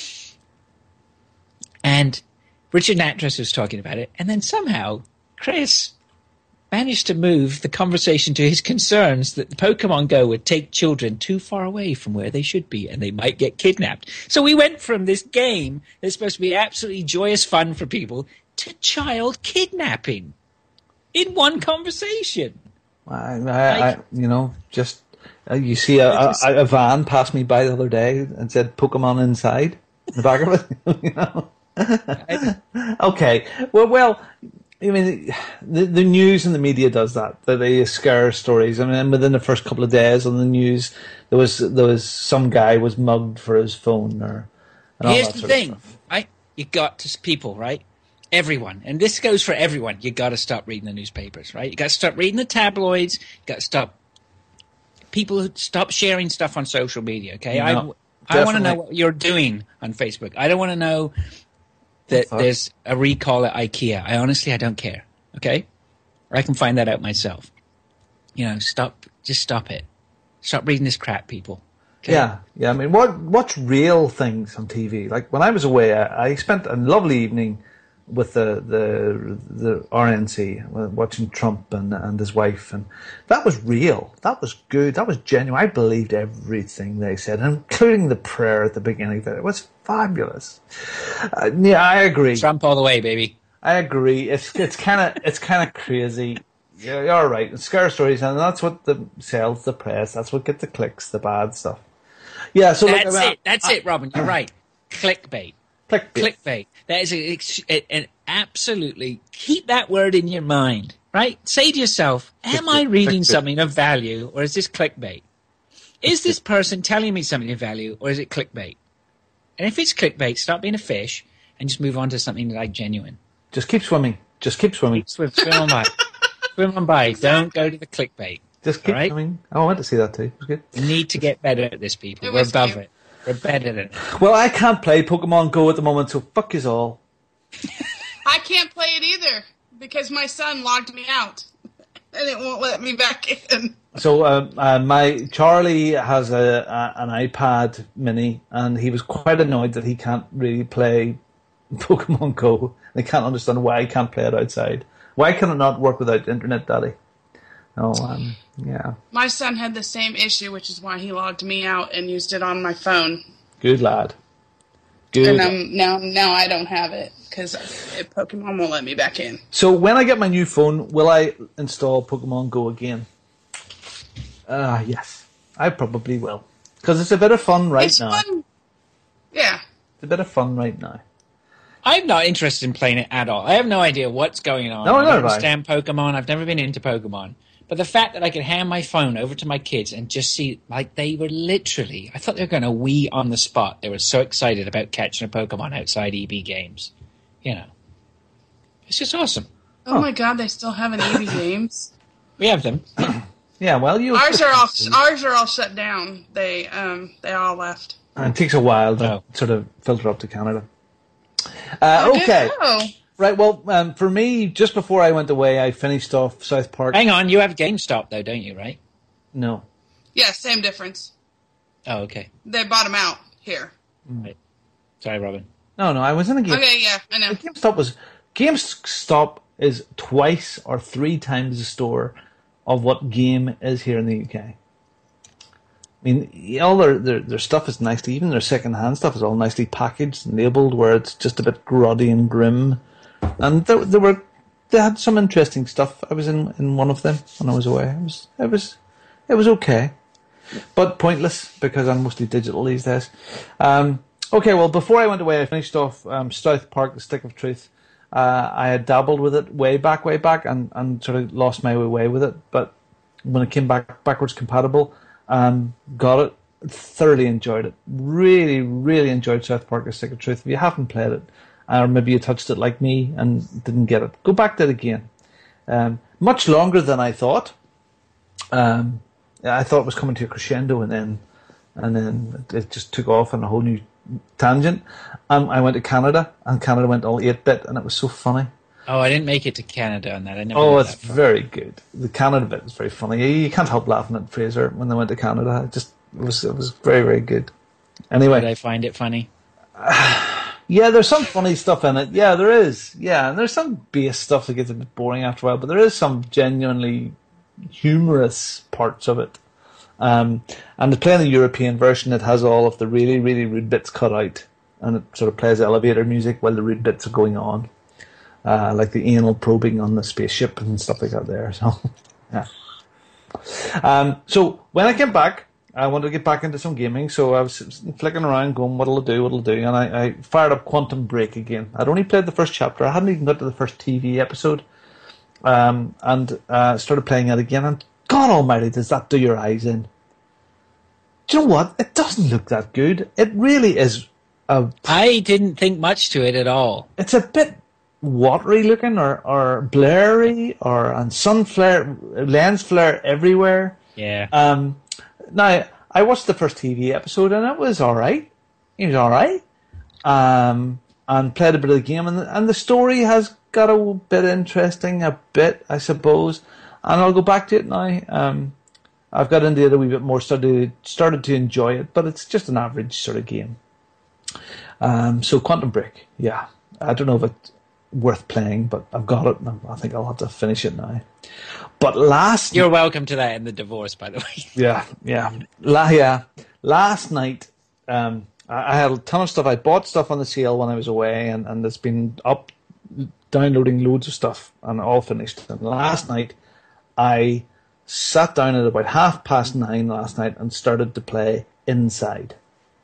And Richard Natras was talking about it, and then somehow Chris managed to move the conversation to his concerns that Pokemon Go would take children too far away from where they should be and they might get kidnapped. So we went from this game that's supposed to be absolutely joyous fun for people to child kidnapping in one conversation. You see a van passed me by the other day and said Pokemon inside in the back of it. Okay, well. I mean, the news and the media does that. They scare stories. I mean, within the first couple of days on the news, there was some guy was mugged for his phone Here's the thing, right? You got to people, right? Everyone, and this goes for everyone. You got to stop reading the newspapers, right? You got to stop reading the tabloids. You got to stop stop sharing stuff on social media. Okay, no, I want to know what you're doing on Facebook. I don't want to know that there's a recall at IKEA. I don't care. Okay? Or I can find that out myself. You know, just stop it. Stop reading this crap, people. Okay? Yeah. I mean, what's real things on TV? Like, when I was away, I spent a lovely evening with the RNC, watching Trump and his wife, and that was real. That was good. That was genuine. I believed everything they said, including the prayer at the beginning of it. It was fabulous. I agree. Trump all the way, baby. I agree. It's kind of crazy. Yeah, you're right. It's scare stories, and that's what sells the press. That's what gets the clicks, the bad stuff. Yeah. So that's it, Robin. You're right. Clickbait. Clickbait. That is an absolutely, keep that word in your mind, right? Say to yourself, am I reading something of value, or is this clickbait? Is this person telling me something of value, or is it clickbait? And if it's clickbait, stop being a fish and just move on to something like genuine. Just keep swimming. Swim on by. Swim on by. Don't go to the clickbait. Just keep swimming. Oh, I went to see that too. It was good. We need to get better at this, people. We're above it. We're better than it. Well, I can't play Pokemon Go at the moment, so fuck yous all. I can't play it either because my son logged me out. and it won't let me back in. So my Charlie has an iPad mini, and he was quite annoyed that he can't really play Pokemon Go. They can't understand why he can't play it outside. Why can it not work without internet, Daddy? Oh, yeah. My son had the same issue, which is why he logged me out and used it on my phone. Good lad. Good. And now I don't have it because Pokemon won't let me back in. So when I get my new phone, will I install Pokemon Go again? Yes, I probably will, because it's a bit of fun It's now. fun. Yeah. It's a bit of fun right now. I'm not interested in playing it at all. I have no idea what's going on. No, I no, don't right. understand Pokemon. I've never been into Pokemon. But the fact that I could hand my phone over to my kids and just see, like, they were literally, I thought they were going to wee on the spot. They were so excited about catching a Pokemon outside EB Games. You know. It's just awesome. Oh my God, they still have an EB Games. We have them. Yeah, well, Ours are all shut down. They all left. And it takes a while to sort of filter up to Canada. Okay. Right, well, for me, just before I went away, I finished off South Park. Hang on, you have GameStop, though, don't you, right? No. Yeah, same difference. Oh, okay. They bought them out here. Right. Sorry, Robin. No, I was in a game. Okay, yeah, I know. GameStop is twice or three times the store of what Game is here in the UK. I mean, all their stuff is nicely, even their second-hand stuff is all nicely packaged and labelled, where it's just a bit grotty and grim. And they had some interesting stuff. I was in one of them when I was away. It was okay, but pointless because I'm mostly digital these days. Okay, well, before I went away, I finished off South Park: The Stick of Truth. I had dabbled with it way back, and sort of lost my way with it. But when it came backwards compatible, got it. Thoroughly enjoyed it. Really, really enjoyed South Park: The Stick of Truth. If you haven't played it, or maybe you touched it like me and didn't get it, go back to it again. Much longer than I thought. I thought it was coming to a crescendo, and then it just took off on a whole new tangent. I went to Canada, and Canada went all 8-bit, and it was so funny. Oh, I didn't make it to Canada on that. I never. Oh, got it's that far. very good. The Canada bit is very funny. You can't help laughing at Fraser when they went to Canada. It was very, very good. Anyway, Did I find it funny? yeah, there's some funny stuff in it. Yeah, there is. Yeah, and there's some base stuff that gets a bit boring after a while, but there is some genuinely humorous parts of it. And to play in the European version, it has all of the really, really rude bits cut out, and it sort of plays elevator music while the rude bits are going on, like the anal probing on the spaceship and stuff like that there. So, yeah. So when I came back, I wanted to get back into some gaming, so I was flicking around going, what'll I do, and I fired up Quantum Break again. I'd only played the first chapter. I hadn't even got to the first TV episode, and started playing it again, and God almighty, does that do your eyes in? Do you know what? It doesn't look that good. It really is. I didn't think much to it at all. It's a bit watery looking, or blurry, and sun flare, lens flare everywhere. Yeah. Now, I watched the first TV episode, and it was alright. It was alright. And played a bit of the game, and the story has got a bit interesting, a bit, I suppose. And I'll go back to it now. I've got into it a wee bit more, started to enjoy it, but it's just an average sort of game. So Quantum Break, yeah. I don't know if it's worth playing, but I've got it, and I think I'll have to finish it now. But You're welcome to that in the divorce, by the way. Yeah. Last night, I had a ton of stuff. I bought stuff on the sale when I was away, and it's been up, downloading loads of stuff, and all finished. And last night, I sat down at about 9:30 last night and started to play Inside.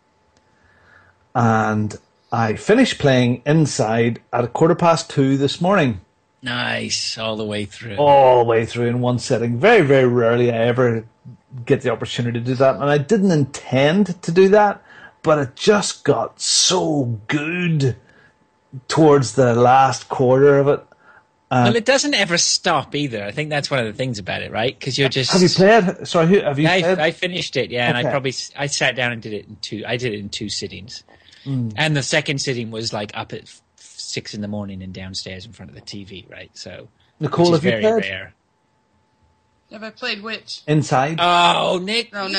And I finished playing Inside at 2:15 this morning. Nice, all the way through. All the way through in one sitting. Very, very rarely I ever get the opportunity to do that. And I didn't intend to do that, but it just got so good towards the last quarter of it. Well, it doesn't ever stop either. I think that's one of the things about it, right? Because you're just... Have you played? Sorry, have you played? I finished it, yeah, Okay. and I sat down and did it in two. I did it in 2 sittings. And the second sitting was like up at 6 a.m. and downstairs in front of the TV, right? So, Nicole, which is have you very played? rare. Have I played which? Inside. Oh, Nick. No.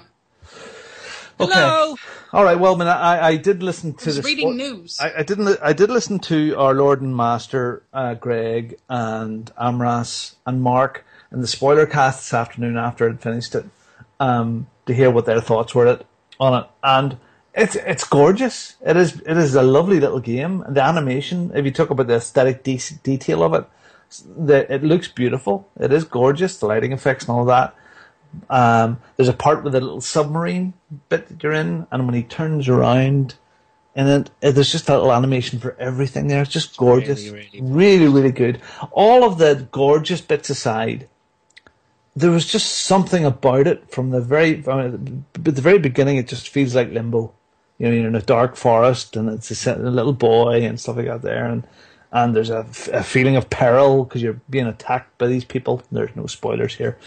Okay. Hello. All right. Well, I did listen to I was reading news. I did listen to our Lord and Master Greg and Amras and Mark in the spoiler cast this afternoon after I'd finished it, to hear what their thoughts were on it, and it's gorgeous. It is a lovely little game. The animation, if you talk about the aesthetic detail of it, it looks beautiful. It is gorgeous. The lighting effects and all that. There's a part with a little submarine bit that you're in, and when he turns around in it, there's just a little animation for everything there. It's just gorgeous. Really, really good. All of the gorgeous bits aside, there was just something about it from the very beginning. It just feels like Limbo. You know, you're in a dark forest, and it's a little boy and stuff like that there, and there's a feeling of peril because you're being attacked by these people. There's no spoilers here.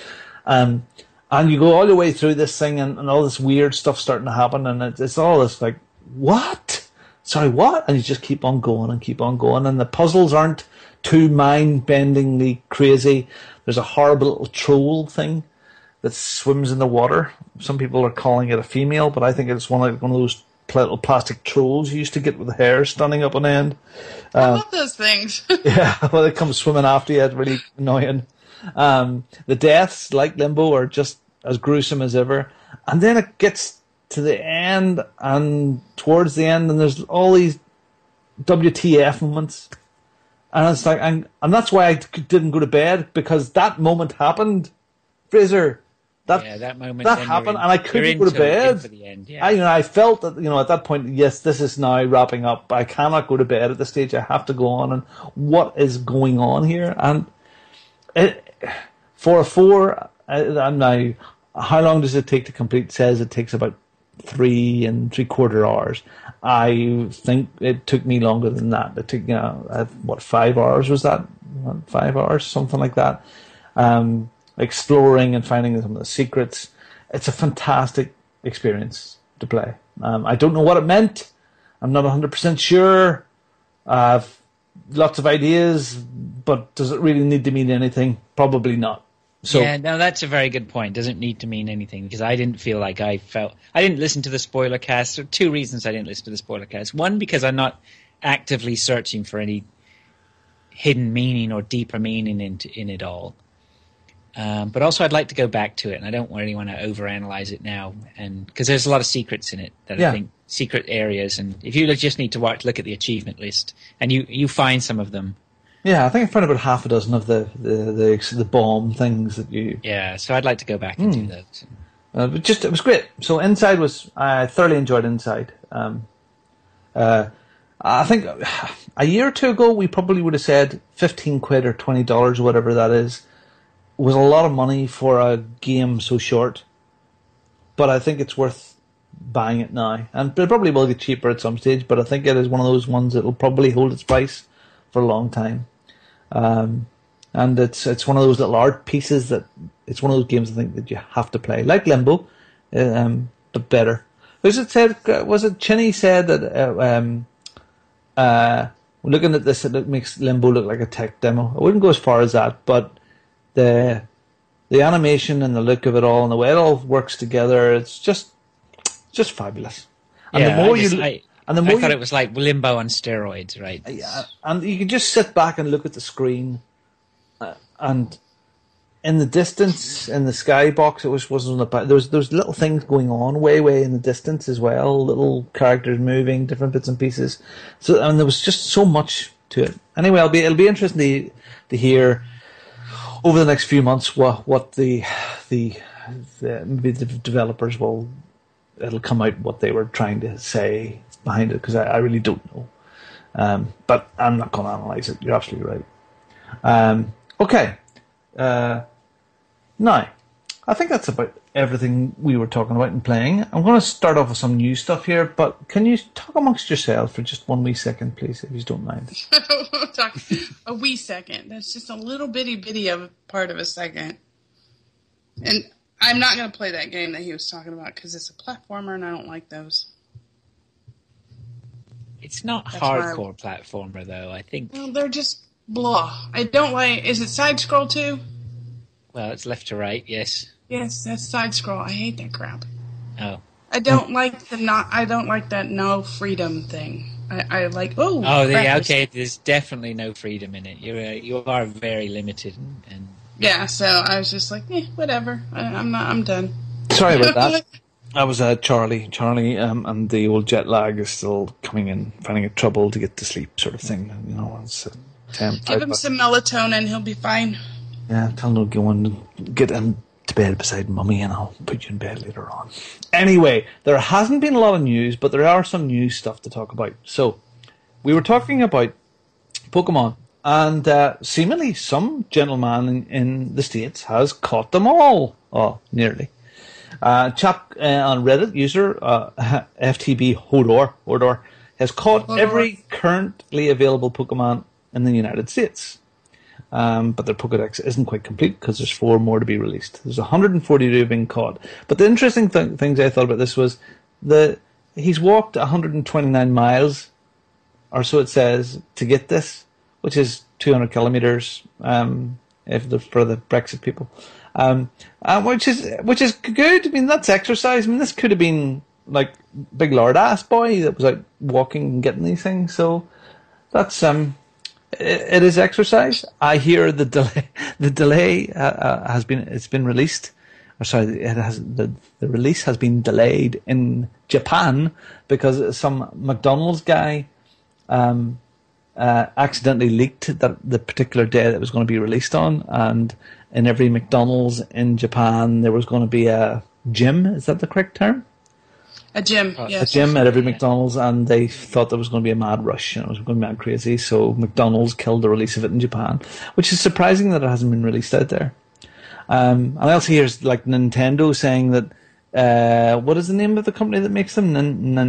And you go all the way through this thing, and all this weird stuff starting to happen, and it's all this like, what? Sorry, what? And you just keep on going, and the puzzles aren't too mind-bendingly crazy. There's a horrible little troll thing that swims in the water. Some people are calling it a female, but I think it's one of those little plastic trolls you used to get with the hair standing up on end. I love those things. Yeah, well, they come swimming after you. It's really annoying. The deaths, like Limbo, are just as gruesome as ever. And then it gets to the end, and towards the end, and there's all these WTF moments. And it's like, and that's why I didn't go to bed, because that moment happened, Fraser. That moment that happened, and I couldn't go to bed. For the end, I felt that, at that point, yes, this is now wrapping up. I cannot go to bed at this stage. I have to go on. And what is going on here? And for a 4, and now, how long does it take to complete? It says it takes about 3 3/4 hours. I think it took me longer than that. It took, 5 hours was that? 5 hours, something like that. Exploring and finding some of the secrets. It's a fantastic experience to play. I don't know what it meant. I'm not 100% sure. I have lots of ideas, but does it really need to mean anything? Probably not. So, that's a very good point. Doesn't need to mean anything, because I didn't feel like I didn't listen to the spoiler cast. There are 2 reasons I didn't listen to the spoiler cast. One, because I'm not actively searching for any hidden meaning or deeper meaning in it all. But also, I'd like to go back to it, and I don't really want to overanalyze it now, and because there's a lot of secrets in it that I think secret areas, and if you just need to look at the achievement list, and you find some of them. Yeah, I think I found about half a dozen of the bomb things that you. Yeah, so I'd like to go back and do that. But it was great. So Inside I thoroughly enjoyed Inside. I think a year or 2 ago we probably would have said £15 or $20, whatever that is, was a lot of money for a game so short. But I think it's worth buying it now, and it probably will get cheaper at some stage. But I think it is one of those ones that will probably hold its price for a long time. And it's one of those little art pieces that it's one of those games I think that you have to play, like Limbo, but better. Was it Chinny said that looking at this, it makes Limbo look like a tech demo? I wouldn't go as far as that, but the animation and the look of it all and the way it all works together, it's just fabulous. And the more I thought it was like Limbo on steroids, right? Yeah, and you can just sit back and look at the screen, and in the distance, in the skybox, it wasn't about. There's little things going on way in the distance as well. Little characters moving, different bits and pieces. So, and there was just so much to it. Anyway, it'll be interesting to hear over the next few months what the maybe the developers it'll come out what they were trying to say behind it, because I really don't know. But I'm not going to analyse it. You're absolutely right. Okay. Now, I think that's about everything we were talking about and playing. I'm going to start off with some new stuff here, but can you talk amongst yourself for just 1 wee second, please, if you don't mind? Talk a wee second. That's just a little bitty of part of a second. And I'm not going to play that game that he was talking about because it's a platformer and I don't like those. It's not hardcore platformer, though, I think. Well, they're just blah. I don't like... Is it side-scroll, too? Well, it's left to right, yes. Yes, that's side scroll. I hate that crap. Oh. I don't like I don't like that no freedom thing. I like okay. There's definitely no freedom in it. You are very limited, and yeah. So I was just like, whatever. I'm done. Sorry about that. I was Charlie, and the old jet lag is still coming in, finding it trouble to get to sleep, sort of thing. You know, it's give him some melatonin, he'll be fine. Yeah, tell him to go and get him to bed beside Mummy, and I'll put you in bed later on. Anyway, there hasn't been a lot of news, but there are some news stuff to talk about. So, we were talking about Pokemon, and seemingly some gentleman in the States has caught them all. Oh, nearly. Chap on Reddit, user FTB Hodor has caught every currently available Pokemon in the United States. But their Pokedex isn't quite complete because there's 4 more to be released. There's 142 being caught. But the interesting things I thought about this was he's walked 129 miles, or so it says, to get this, which is 200 kilometers for the Brexit people. Which is good. I mean, that's exercise. I mean, this could have been like big lord ass boy that was out walking and getting these things. So that's it is exercise. I hear the delay has been released. Or sorry, the release has been delayed in Japan because some McDonald's guy accidentally leaked that the particular day that it was going to be released on, and in every McDonald's in Japan there was going to be a gym. Is that the correct term? A gym, yes. A gym at every McDonald's, and they thought there was going to be a mad rush and it was going to be mad crazy, so McDonald's killed the release of it in Japan, which is surprising that it hasn't been released out there. And I also hear like Nintendo saying that what is the name of the company that makes them?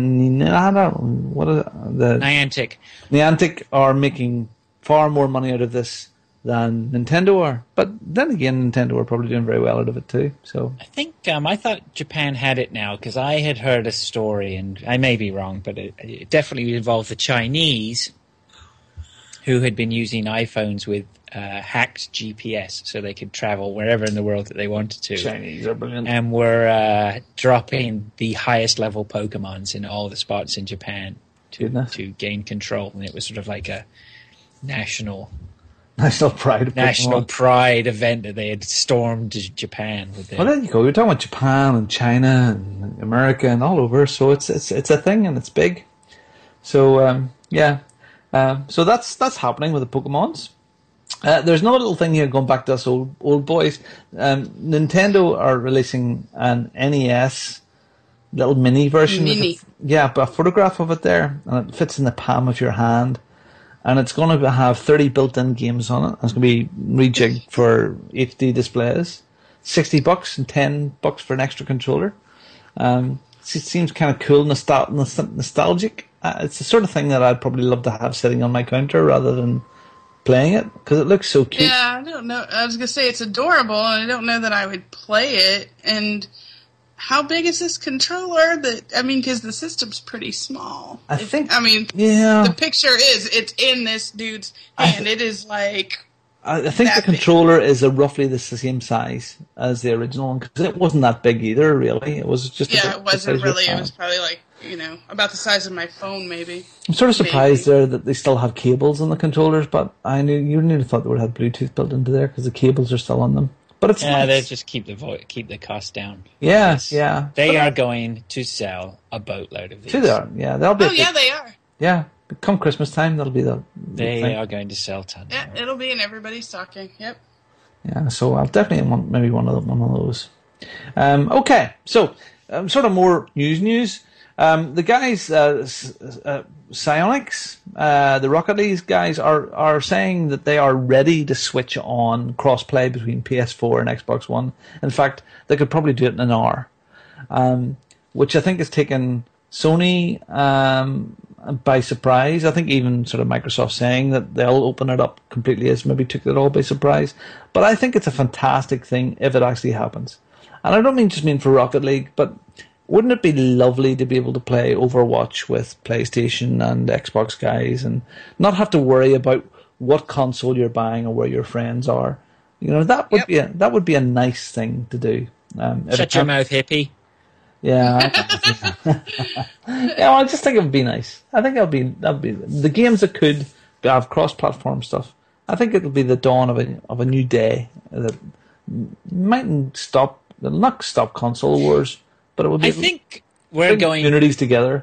Niantic. Niantic are making far more money out of this than Nintendo are. But then again, Nintendo are probably doing very well out of it too. So I think I thought Japan had it now because I had heard a story, and I may be wrong, but it definitely involved the Chinese who had been using iPhones with hacked GPS so they could travel wherever in the world that they wanted to. Chinese are brilliant. And were dropping the highest level Pokemons in all the spots in Japan to gain control. And it was sort of like a national pride event that they had stormed Japan with. Well, there you go. You're talking about Japan and China and America and all over. So it's a thing and it's big. So so that's happening with the Pokemons. There's another little thing here going back to us old boys. Nintendo are releasing an NES little mini version. But a photograph of it there, and it fits in the palm of your hand. And it's going to have 30 built-in games on it. It's going to be rejigged for HD displays. $60 and $10 for an extra controller. It seems kind of cool, nostalgic. It's the sort of thing that I'd probably love to have sitting on my counter rather than playing it, because it looks so cute. Yeah, I don't know. I was going to say it's adorable, and I don't know that I would play it. And how big is this controller? Because the system's pretty small. The picture it's in this dude's hand. It is like... I think the controller is roughly the same size as the original one, because it wasn't that big either, really. It was just it wasn't really. It was probably like, about the size of my phone, maybe. I'm sort of surprised there that they still have cables on the controllers, but you wouldn't have thought they would have Bluetooth built into there, because the cables are still on them. But it's nice. They just keep the cost down. Yeah. They are going to sell a boatload of these. They are. Yeah, they'll be. They are. Yeah, come Christmas time, that'll be the. They are going to sell tons. Yeah, it'll be in everybody's stocking. Yep. Yeah, so I'll definitely want maybe one of those. Okay, so sort of more news. The guys, Psyonix, the Rocket League guys, are saying that they are ready to switch on crossplay between PS4 and Xbox One. In fact, they could probably do it in an hour, which I think has taken Sony by surprise. I think even sort of Microsoft saying that they'll open it up completely has maybe took it all by surprise. But I think it's a fantastic thing if it actually happens. And I don't just mean for Rocket League, but wouldn't it be lovely to be able to play Overwatch with PlayStation and Xbox guys and not have to worry about what console you're buying or where your friends are? You know, that would be a nice thing to do. Shut your mouth, hippie. Yeah. Yeah, well, I just think it would be nice. I think that'd be the games that could have cross-platform stuff. I think it'll be the dawn of a new day that mightn't stop. It'll not stop console wars, but it will be. I think we're going communities together.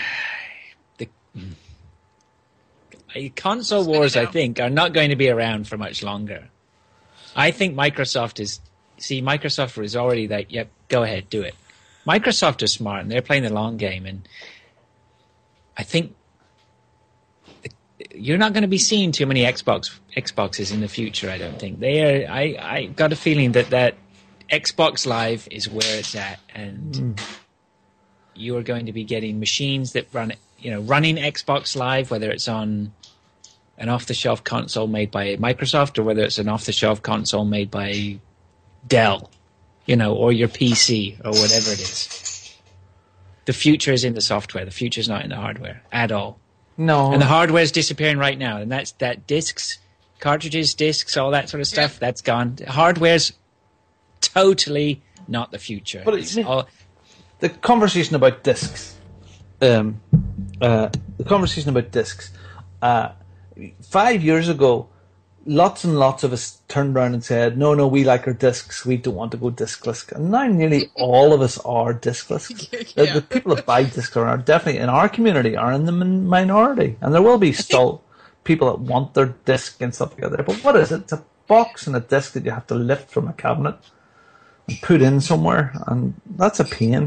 Console wars, I think, are not going to be around for much longer. I think Microsoft is already like, yep, go ahead, do it. Microsoft is smart and they're playing the long game, and I think you're not going to be seeing too many Xboxes in the future. I don't think they are. I got a feeling that Xbox Live is where it's at, and you are going to be getting machines that running Xbox Live, whether it's on an off-the-shelf console made by Microsoft or whether it's an off-the-shelf console made by Dell, or your PC or whatever it is. The future is in the software. The future is not in the hardware at all. No. And the hardware is disappearing right now. And that discs, cartridges, discs, all that sort of stuff, that's gone. Hardware's totally not the future. But the conversation about discs, 5 years ago, lots and lots of us turned around and said, no, we like our discs, we don't want to go discless. And now nearly all of us are discless. The people that buy discs are definitely, in our community, are in the minority. And there will be still people that want their disc and stuff like that. But what is it? It's a box and a disc that you have to lift from a cabinet and put in somewhere. And that's a pain.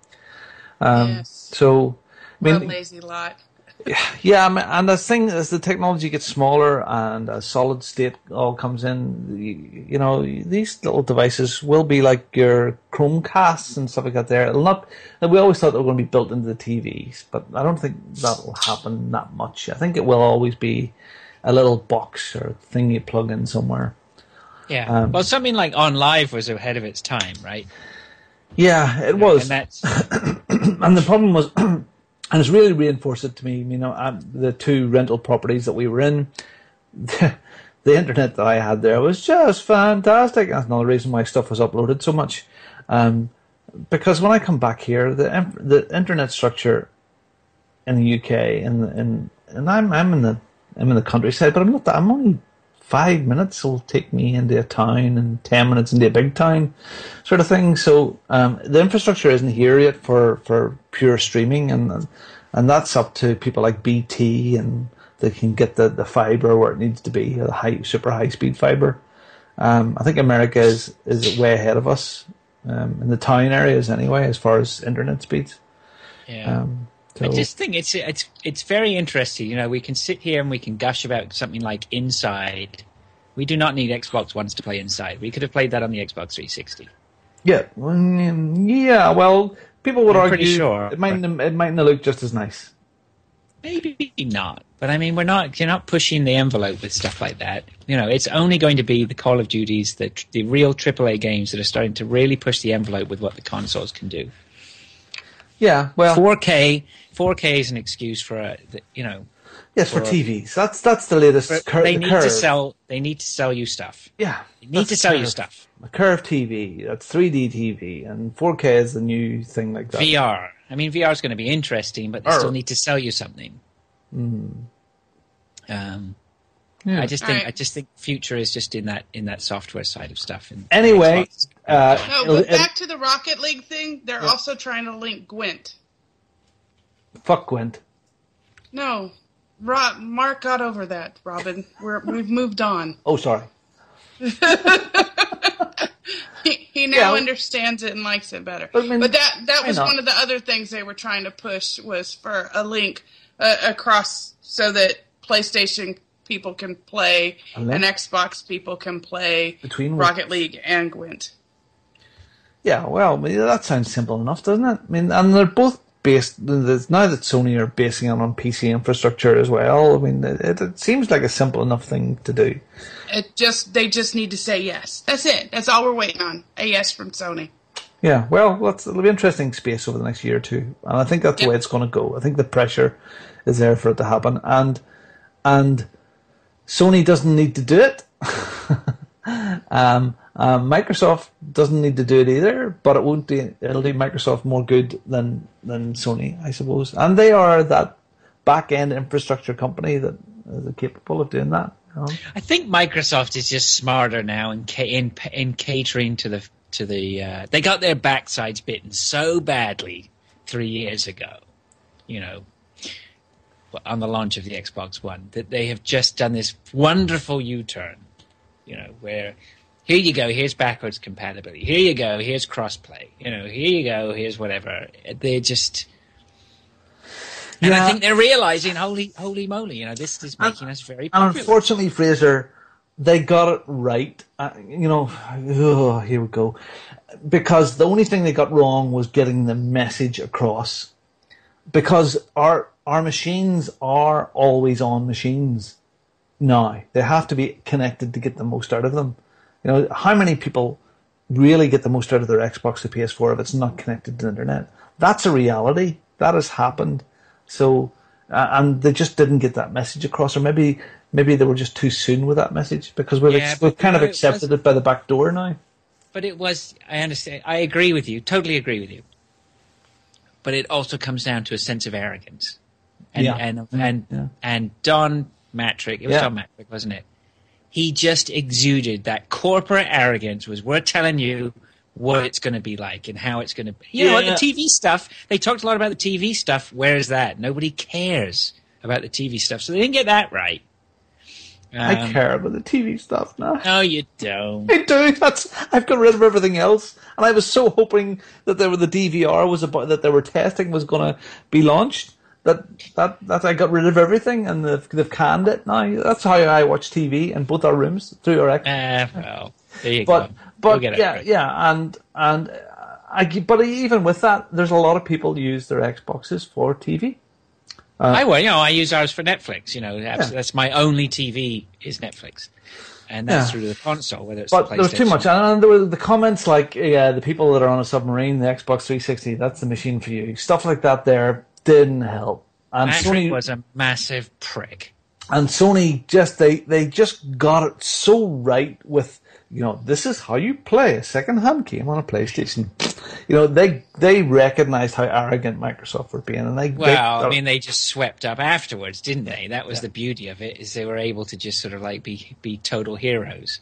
Yes. So, I mean, a lazy lot. Yeah, and as the technology gets smaller and as solid state all comes in, these little devices will be like your Chromecasts and stuff like that. We always thought they were going to be built into the TVs, but I don't think that will happen that much. I think it will always be a little box or thing you plug in somewhere. Yeah, well, something like OnLive was ahead of its time, right? Yeah, it was. And that's and the problem was. And it's really reinforced it to me, the two rental properties that we were in, the internet that I had there was just fantastic. That's another reason why stuff was uploaded so much. Because when I come back here, the internet structure in the UK, and I'm in the countryside, but I'm only 5 minutes will take me into a town and 10 minutes into a big town sort of thing. So the infrastructure isn't here yet for pure streaming, and that's up to people like BT, and they can get the fiber where it needs to be, the super high speed fiber. I think America is way ahead of us in the town areas anyway, as far as internet speeds. Yeah. I just think it's very interesting. We can sit here and we can gush about something like Inside. We do not need Xbox Ones to play Inside. We could have played that on the Xbox 360. Yeah, well, people would argue pretty sure, it mightn't look just as nice. Maybe not, but I mean, you're not pushing the envelope with stuff like that. It's only going to be the Call of Duties, the real AAA games that are starting to really push the envelope with what the consoles can do. Yeah, well, 4K is an excuse for Yes, for TVs. That's the latest curve. They need to sell you stuff. Yeah, they need to sell you stuff. A curved TV, that's 3D TV, and 4K is the new thing like that. VR. I mean, VR is going to be interesting, but they still need to sell you something. I just think future is just in that software side of stuff. Anyway, but back to the Rocket League thing. They're also trying to link Gwent. Fuck Gwent. No, Mark got over that, Robin. We've moved on. Oh, sorry. He now understands it and likes it better. But that was one of the other things they were trying to push, was for a link across so that PlayStation people can play and Xbox people can play between Rocket League and Gwent. Yeah, well, that sounds simple enough, doesn't it? I mean, and they're both based, now that Sony are basing it on PC infrastructure as well. I mean, it seems like a simple enough thing to do. They just need to say yes. That's it. That's all we're waiting on. A yes from Sony. Yeah, well, it'll be interesting space over the next year or two, and I think that's the way it's going to go. I think the pressure is there for it to happen, and Sony doesn't need to do it. Microsoft doesn't need to do it either, but it won't do. It'll do Microsoft more good than Sony, I suppose. And they are that back-end infrastructure company that is capable of doing that. You know? I think Microsoft is just smarter now in catering to the. They got their backsides bitten so badly 3 years ago, on the launch of the Xbox One, that they have just done this wonderful U-turn, where here you go, here's backwards compatibility, here you go, here's crossplay, here you go, here's whatever. They're just... And I think they're realizing, holy moly, this is making us very popular. And unfortunately, Fraser, they got it right. Here we go. Because the only thing they got wrong was getting the message across. Because our machines are always on machines now. They have to be connected to get the most out of them. How many people really get the most out of their Xbox or PS4 if it's not connected to the internet? That's a reality. That has happened. So, and they just didn't get that message across, or maybe they were just too soon with that message, because we've kind of accepted it by the back door now. But it was, I understand, I agree with you, totally agree with you. But it also comes down to a sense of arrogance. And Don Matrick, it was Don Matrick, wasn't it? He just exuded that corporate arrogance. We're telling you what it's going to be like and how it's going to be. You know what, the TV stuff, they talked a lot about the TV stuff. Where is that? Nobody cares about the TV stuff. So they didn't get that right. I care about the TV stuff now. No, you don't. I do. I've got rid of everything else, and I was so hoping that the DVR that they were testing was going to be launched. That I got rid of everything, and they've canned it now. That's how I watch TV in both our rooms through our Xbox. Well, there you go. But but even with that, there's a lot of people who use their Xboxes for TV. I use ours for Netflix. That's my only TV is Netflix, and that's through the console. Whether it's but the PlayStation. there was too much, and there were the comments like, the people that are on a submarine, the Xbox 360, that's the machine for you. Stuff like that there didn't help. And Sony was a massive prick. And Sony they just got it so right with, this is how you play a second-hand game on a PlayStation. They recognized how arrogant Microsoft were being, and they just swept up afterwards, didn't they? That was the beauty of it, is they were able to just sort of like be total heroes.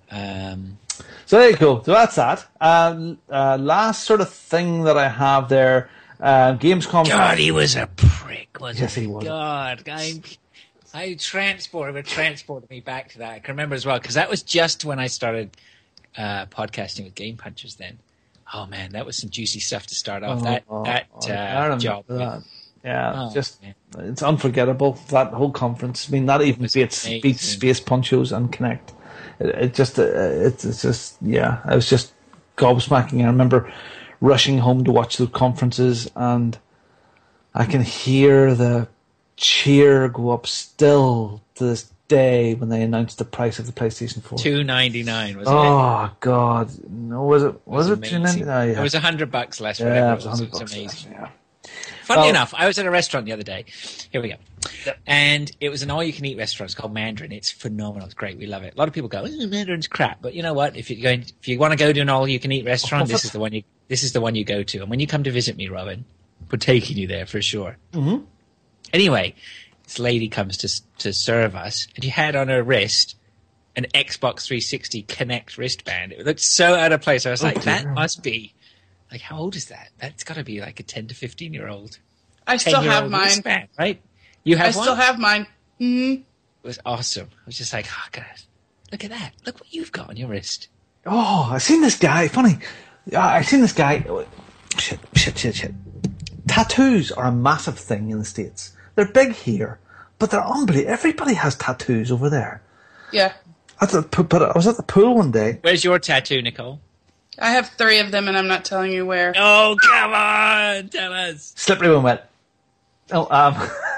So there you go. So that's that. Last sort of thing that I have there, Gamescom. God, he was a prick, wasn't he? Yes, he was. God, I transported me back to that. I can remember as well, because that was just when I started podcasting with Game Punchers then. Oh, man, that was some juicy stuff to start off. That job. That. Yeah, it's unforgettable, that whole conference. I mean, that even beats Space Ponchos and Connect. It was just gobsmacking. I remember rushing home to watch the conferences, and I can hear the cheer go up still to this day when they announced the price of the PlayStation 4. $299, was it? Oh God, no! Was it $299? Yeah. It was $100 less. Yeah, it was $100 It was amazing. less, yeah. Funny enough, I was at a restaurant the other day. Here we go. Yep. And it was an all-you-can-eat restaurant. It's called Mandarin. It's phenomenal. It's great. We love it. A lot of people go, Mandarin's crap. But you know what? If you want to go to an all-you-can-eat restaurant, this is the one you go to. And when you come to visit me, Robin, we're taking you there for sure. Mm-hmm. Anyway, this lady comes to serve us, and she had on her wrist an Xbox 360 Kinect wristband. It looked so out of place. I was like, that must be, like, how old is that? That's got to be like a 10 to 15-year-old. I still have mine. Wristband, right? You have one? I still have mine. Mm-hmm. It was awesome. I was just like, oh, God, look at that. Look what you've got on your wrist. Oh, I've seen this guy. Funny. I've seen this guy. Shit. Tattoos are a massive thing in the States. They're big here, but they're unbelievable. Everybody has tattoos over there. Yeah. But I was at the pool one day. Where's your tattoo, Nicole? I have 3 of them, and I'm not telling you where. Oh, come on! Tell us. Slippery when wet. Oh, I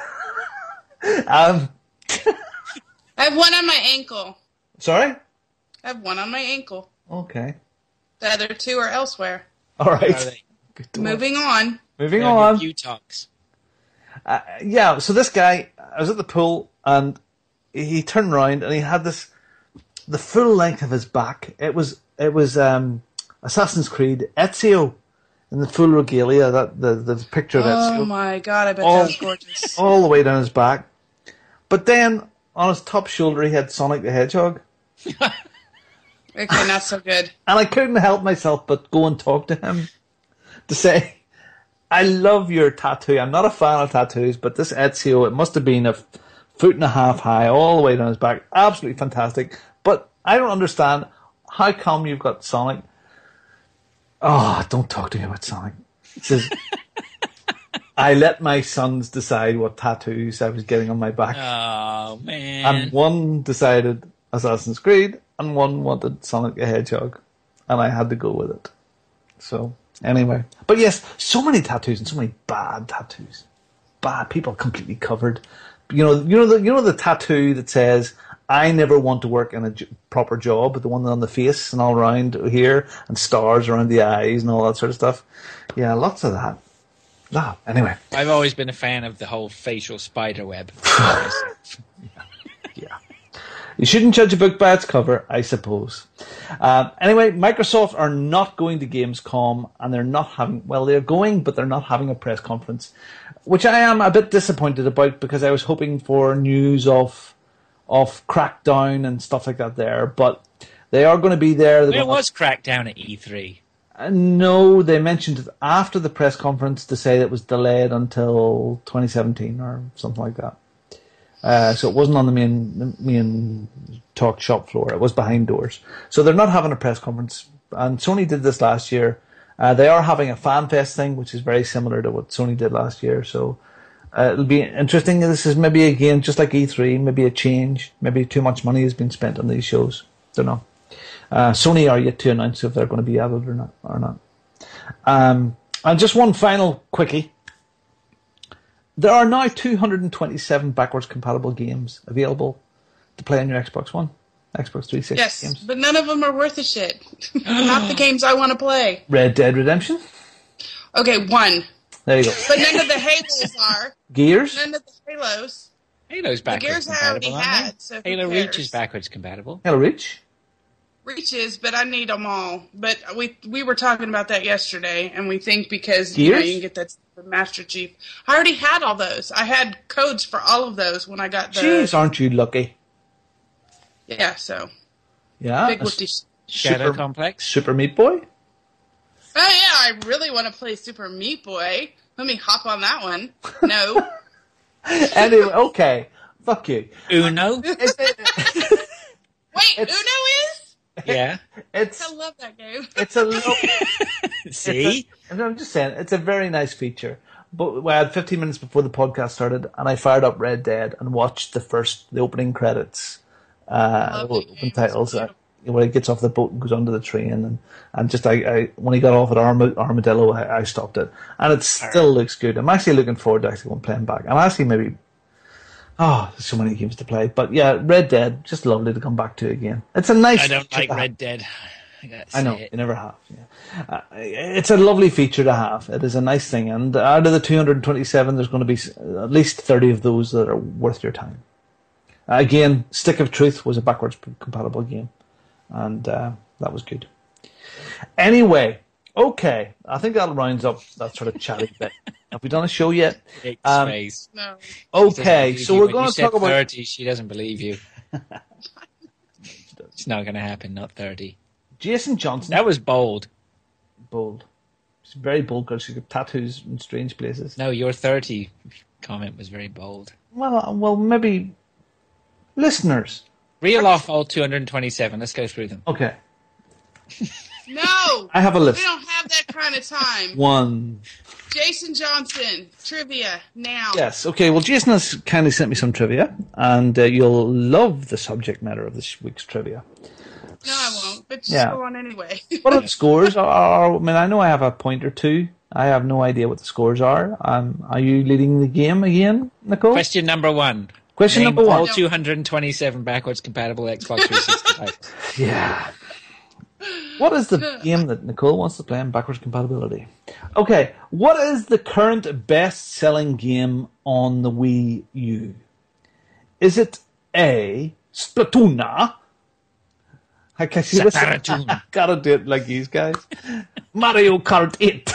have one on my ankle. Sorry? I have one on my ankle. Okay. The other 2 are elsewhere. All right. Moving on. Moving on. Talks. So this guy, I was at the pool, and he turned around, and he had this the full length of his back. It was Assassin's Creed Ezio in the full regalia. That the picture of Ezio. Oh my god! I bet that was gorgeous. All the way down his back. But then on his top shoulder, he had Sonic the Hedgehog. Okay, not so good. And I couldn't help myself but go and talk to him to say, I love your tattoo. I'm not a fan of tattoos, but this Ezio, it must have been 1.5 feet high all the way down his back. Absolutely fantastic. But I don't understand how come you've got Sonic. Oh, don't talk to me about Sonic. He says, I let my sons decide what tattoos I was getting on my back. Oh, man. And one decided Assassin's Creed, and one wanted Sonic the Hedgehog, and I had to go with it. So, anyway. But yes, so many tattoos and so many bad tattoos. Bad. People completely covered. You know the tattoo that says, I never want to work in a proper job, the one on the face and all around here, and stars around the eyes and all that sort of stuff. Yeah, lots of that. Ah, anyway. I've always been a fan of the whole facial spider web. Yeah. You shouldn't judge a book by its cover, I suppose. Anyway, Microsoft are not going to Gamescom, and they're not having, well, they're going, but they're not having a press conference, which I am a bit disappointed about because I was hoping for news of Crackdown and stuff like that there, but they are going to be there. Where was Crackdown at E3? No, they mentioned it after the press conference to say that it was delayed until 2017 or something like that. So it wasn't on the main talk shop floor. It was behind doors. So they're not having a press conference. And Sony did this last year. They are having a FanFest thing, which is very similar to what Sony did last year. So it'll be interesting. This is maybe, again, just like E3, maybe a change. Maybe too much money has been spent on these shows. Don't know. Sony are yet to announce if they're going to be added or not. And just one final quickie. There are now 227 backwards compatible games available to play on your Xbox One, Xbox 360 yes, games. but none of them are worth a shit. Not the games I want to play. Red Dead Redemption? Okay, one. There you go. But none of the Halos are. Gears? None of the Halos. Halo's backwards Gears I already compatible, aren't had, so they? who Halo cares? Reach is backwards compatible. Halo Reach? Reaches, but I need them all. But we were talking about that yesterday, and we think because Gears? you can get that Master Chief. I already had all those. I had codes for all of those when I got the. Jeez, aren't you lucky? Yeah, so. Yeah. Big whoopty. Shadow Complex. Super Meat Boy? Oh yeah, I really want to play Super Meat Boy. Let me hop on that one. No. Anyway, okay. Fuck you. Uno. Wait, Uno is? Yeah. I love that game. It's a little... See? I'm just saying, it's a very nice feature. But I had 15 minutes before the podcast started, and I fired up Red Dead and watched the opening credits, open titles, where he gets off the boat and goes onto the train, and just when he got off at Armadillo, I stopped it, and it still looks good. I'm actually looking forward to actually going playing back. I'm actually maybe. Oh, there's so many games to play, but yeah, Red Dead, just lovely to come back to again. It's a nice. I don't like Red Dead. I know, you never have. Yeah. It's a lovely feature to have. It is a nice thing. And out of the 227, there's going to be at least 30 of those that are worth your time. Again, Stick of Truth was a backwards compatible game. And that was good. Anyway, okay. I think that rounds up that sort of chatty bit. Have we done a show yet? No. Okay, so we're going to talk about... 30, she doesn't believe you. It's not going to happen, not 30. Jason Johnson. That was bold. Bold. She's very bold because she's got tattoos in strange places. No, your 30 comment was very bold. Well, maybe listeners. Reel off all 227. Let's go through them. Okay. No! I have a list. We don't have that kind of time. 1. Jason Johnson, trivia, now. Yes, okay. Well, Jason has kindly sent me some trivia, and you'll love the subject matter of this week's trivia. No, I won't, but just go on anyway. What are the scores? I mean, I know I have a point or two. I have no idea what the scores are. Are you leading the game again, Nicole? Question number 1. Question Name number 1. all 227 backwards compatible Xbox 365. Yeah. What is the game that Nicole wants to play in backwards compatibility? Okay, what is the current best-selling game on the Wii U? Is it A, Splatoon, I can see this. Splatoon. Gotta do it like these guys. Mario Kart 8.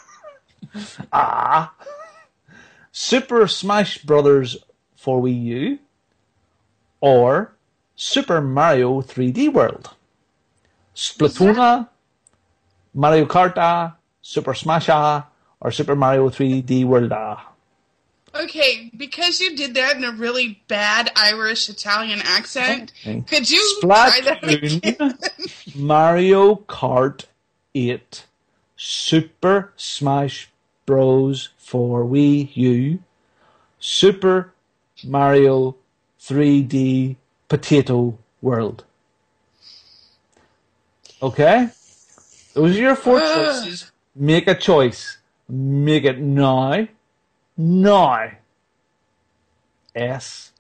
Super Smash Brothers for Wii U or Super Mario 3D World. Splatoon, Mario Kart, Super Smash, or Super Mario 3D World. Okay, because you did that in a really bad Irish Italian accent, could you try that again? Mario Kart 8, Super Smash Bros. For Wii U, Super Mario 3D Potato World. Okay? Those are your 4 choices. Make a choice. Make it now. Now. S.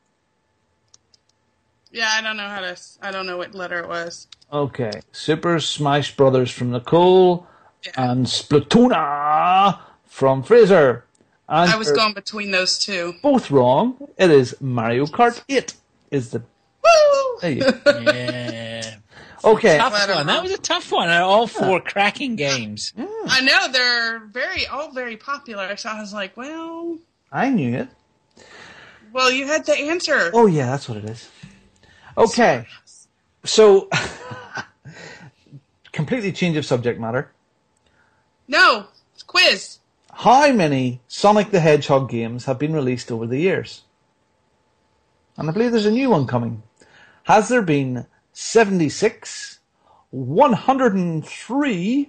Yeah, I don't know what letter it was. Okay. Super Smash Brothers from Nicole and Splatoon from Fraser. And I was going between those two. both wrong. It is Mario Kart 8 is the... Woo! There you go. Yeah. Okay. Tough one. That was a tough one. All 4 cracking games. I know, they're all very popular, so I was like, well... I knew it. Well, you had the answer. Oh, yeah, that's what it is. Okay. So, completely change of subject matter. No, it's quiz. How many Sonic the Hedgehog games have been released over the years? And I believe there's a new one coming. Has there been 76, 103,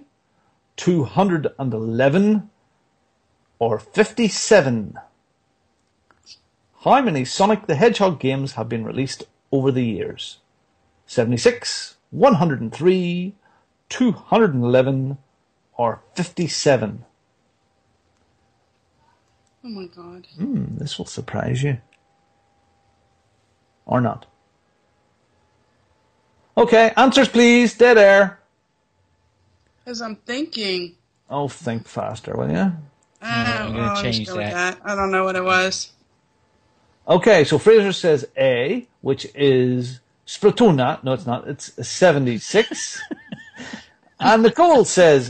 211, or 57? How many Sonic the Hedgehog games have been released over the years? 76, 103, 211, or 57? Oh my god. This will surprise you. Or not. Okay, answers please. Dead air. Because I'm thinking. Oh, think faster, will you? I'm gonna change go with that. I don't know what it was. Okay, so Fraser says A, which is Splatoon. No, it's not. It's 76. And Nicole says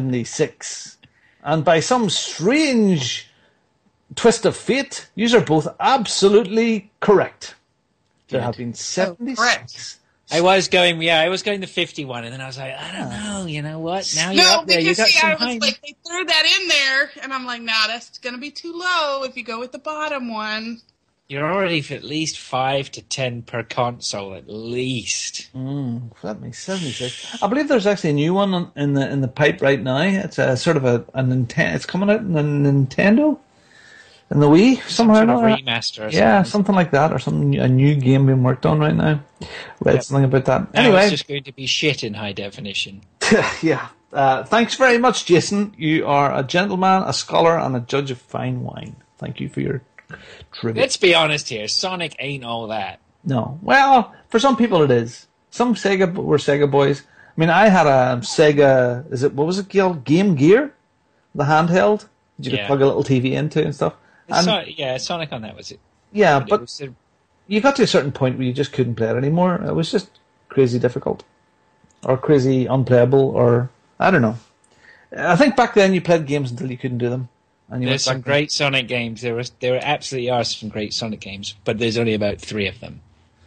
76. And by some strange twist of fate, you are both absolutely correct. There have been 76. I was going the 51, and then I was like, I don't know, you know what? Now you're up there. You got some I was high... like, they threw that in there, and I'm like, nah, that's going to be too low if you go with the bottom one. You're already for at least 5 to 10 per console, at least. That makes 76. I believe there's actually a new one in the pipe right now. It's a sort of a Nintendo. It's coming out in the Nintendo, in the Wii, somewhere. Some sort of remaster or something. Yeah, something like that, or something. A new game being worked on right now. Read something about that. Anyway, it's just going to be shit in high definition. yeah. Thanks very much, Jason. You are a gentleman, a scholar, and a judge of fine wine. Thank you for your trivia. Let's be honest here. Sonic ain't all that. No. Well, for some people it is. Some Sega were Sega boys. I mean, I had a Sega, what was it called? Game Gear? The handheld? That you could plug a little TV into and stuff. Sonic on that was it. Yeah, but you got to a certain point where you just couldn't play it anymore. It was just crazy difficult. Or crazy unplayable, or I don't know. I think back then you played games until you couldn't do them. And there's some great Sonic games. There absolutely are some great Sonic games, but there's only about 3 of them.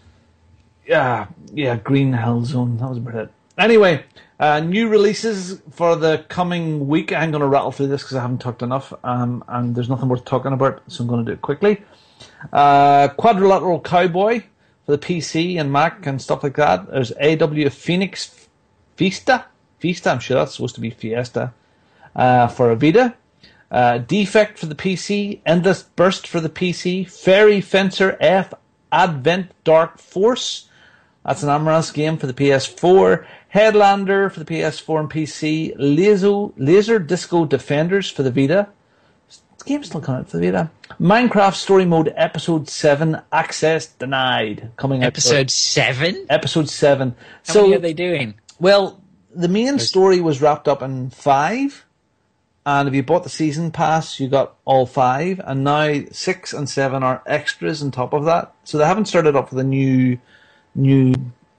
Yeah, Green Hell Zone. That was about it. Anyway, new releases for the coming week. I'm going to rattle through this because I haven't talked enough, and there's nothing worth talking about, so I'm going to do it quickly. Quadrilateral Cowboy for the PC and Mac and stuff like that. There's AW Phoenix Fiesta, I'm sure that's supposed to be Fiesta, for a Vita. Defect for the PC, Endless Burst for the PC, Fairy Fencer F Advent Dark Force, that's an Amorous game for the PS4, Headlander for the PS4 and PC, Laser Disco Defenders for the Vita. The game's still coming out for the Vita. Minecraft Story Mode Episode 7 Access Denied, coming out. Episode 7? Episode 7. How many are they doing? Well, the main story was wrapped up in 5. And if you bought the season pass, you got all 5. And now 6 and 7 are extras on top of that. So they haven't started up with a new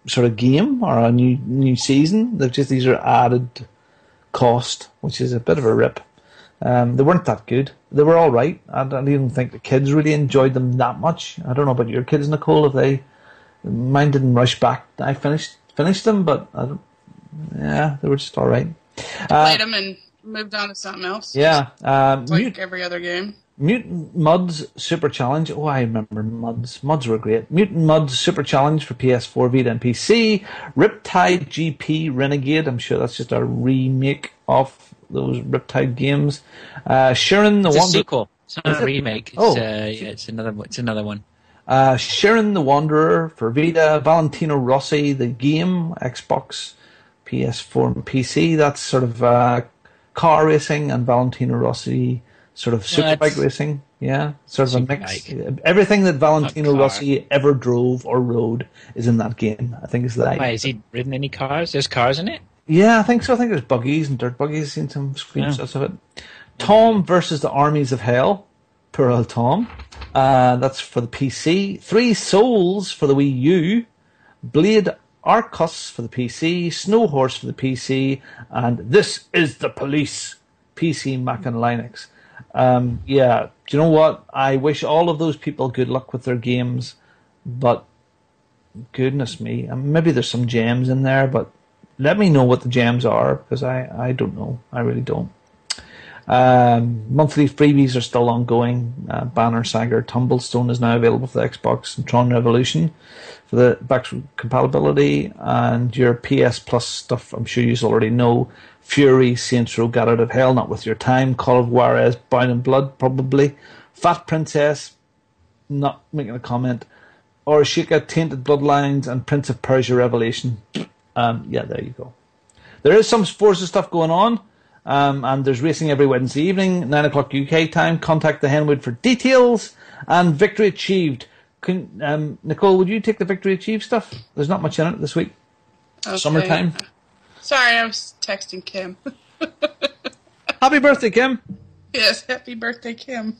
sort of game or a new season. These are added cost, which is a bit of a rip. They weren't that good. They were all right. I don't even think the kids really enjoyed them that much. I don't know about your kids, Nicole. Mine didn't rush back. I finished them, but they were just all right. Played them and moved on to something else. Yeah, like every other game. Mutant Mudds Super Challenge. Oh, I remember Mudds. Mudds were great. Mutant Mudds Super Challenge for PS4, Vita, and PC. Riptide GP Renegade. I'm sure that's just a remake of those Riptide games. Shiren the Wanderer. It's a sequel. It's not a remake. It's another one. Shiren the Wanderer for Vita. Valentino Rossi the game, Xbox, PS4, and PC. That's sort of car racing, and Valentino Rossi sort of superbike racing. Yeah, sort of a mix. Everything that Valentino Rossi ever drove or rode is in that game. I think it's that. Why, has he ridden any cars? There's cars in it? Yeah, I think so. I think there's buggies and dirt buggies. I've seen some screenshots of it. Tom versus the Armies of Hell. Poor old Tom. That's for the PC. 3 Souls for the Wii U. Blade Arcus for the PC. Snow Horse for the PC. And This Is the Police. PC, Mac, and Linux. Do you know what? I wish all of those people good luck with their games, but goodness me, maybe there's some gems in there, but let me know what the gems are, because I don't know. I really don't. Monthly freebies are still ongoing. Banner Saga Tumblestone is now available for the Xbox, and Tron Revolution for the backwards compatibility, and your PS Plus stuff I'm sure you already know. Fury, Saints Row, Get Out of Hell, Not With Your Time, Call of Juarez, Bound in Blood, probably. Fat Princess, not making a comment. Orishika, Tainted Bloodlines, and Prince of Persia Revelation. There you go. There is some Forza stuff going on, and there's racing every Wednesday evening, 9 o'clock UK time. Contact the Henwood for details. And Victory Achieved. Nicole, would you take the Victory Achieved stuff? There's not much in it this week. Okay. Summertime. Sorry, I was texting Kim. Happy birthday, Kim. Yes, happy birthday, Kim.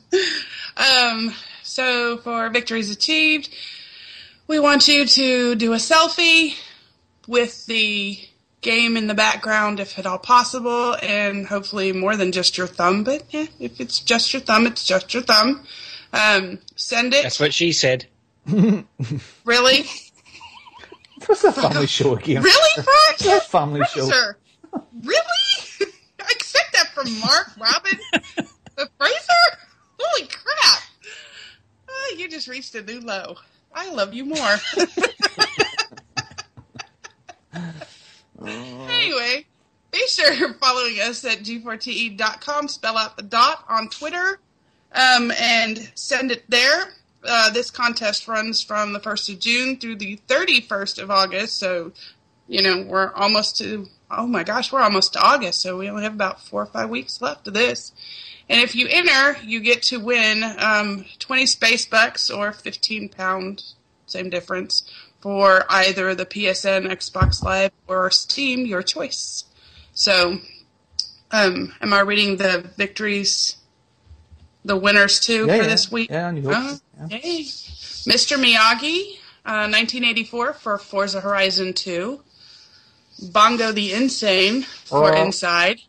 So for Victories Achieved, we want you to do a selfie with the game in the background, if at all possible, and hopefully more than just your thumb, but if it's just your thumb, it's just your thumb. Send it. That's what she said. Really? What's a family show again? Really, Frank? It's a family show. Really? I expect that from Mark, Robin, the Fraser? Holy crap. You just reached a new low. I love you more. Anyway, be sure you're following us at g4te.com, spell out the dot, on Twitter, and send it there. This contest runs from the 1st of June through the 31st of August, so, we're almost to August, so we only have about 4 or 5 weeks left of this. And if you enter, you get to win 20 space bucks or £15, same difference, for either the PSN, Xbox Live, or Steam, your choice. So, am I reading the victories, the winners too, for this week? Yeah, on your hopes. Yay. Mr. Miyagi, 1984 for Forza Horizon 2. Bongo the Insane for Inside.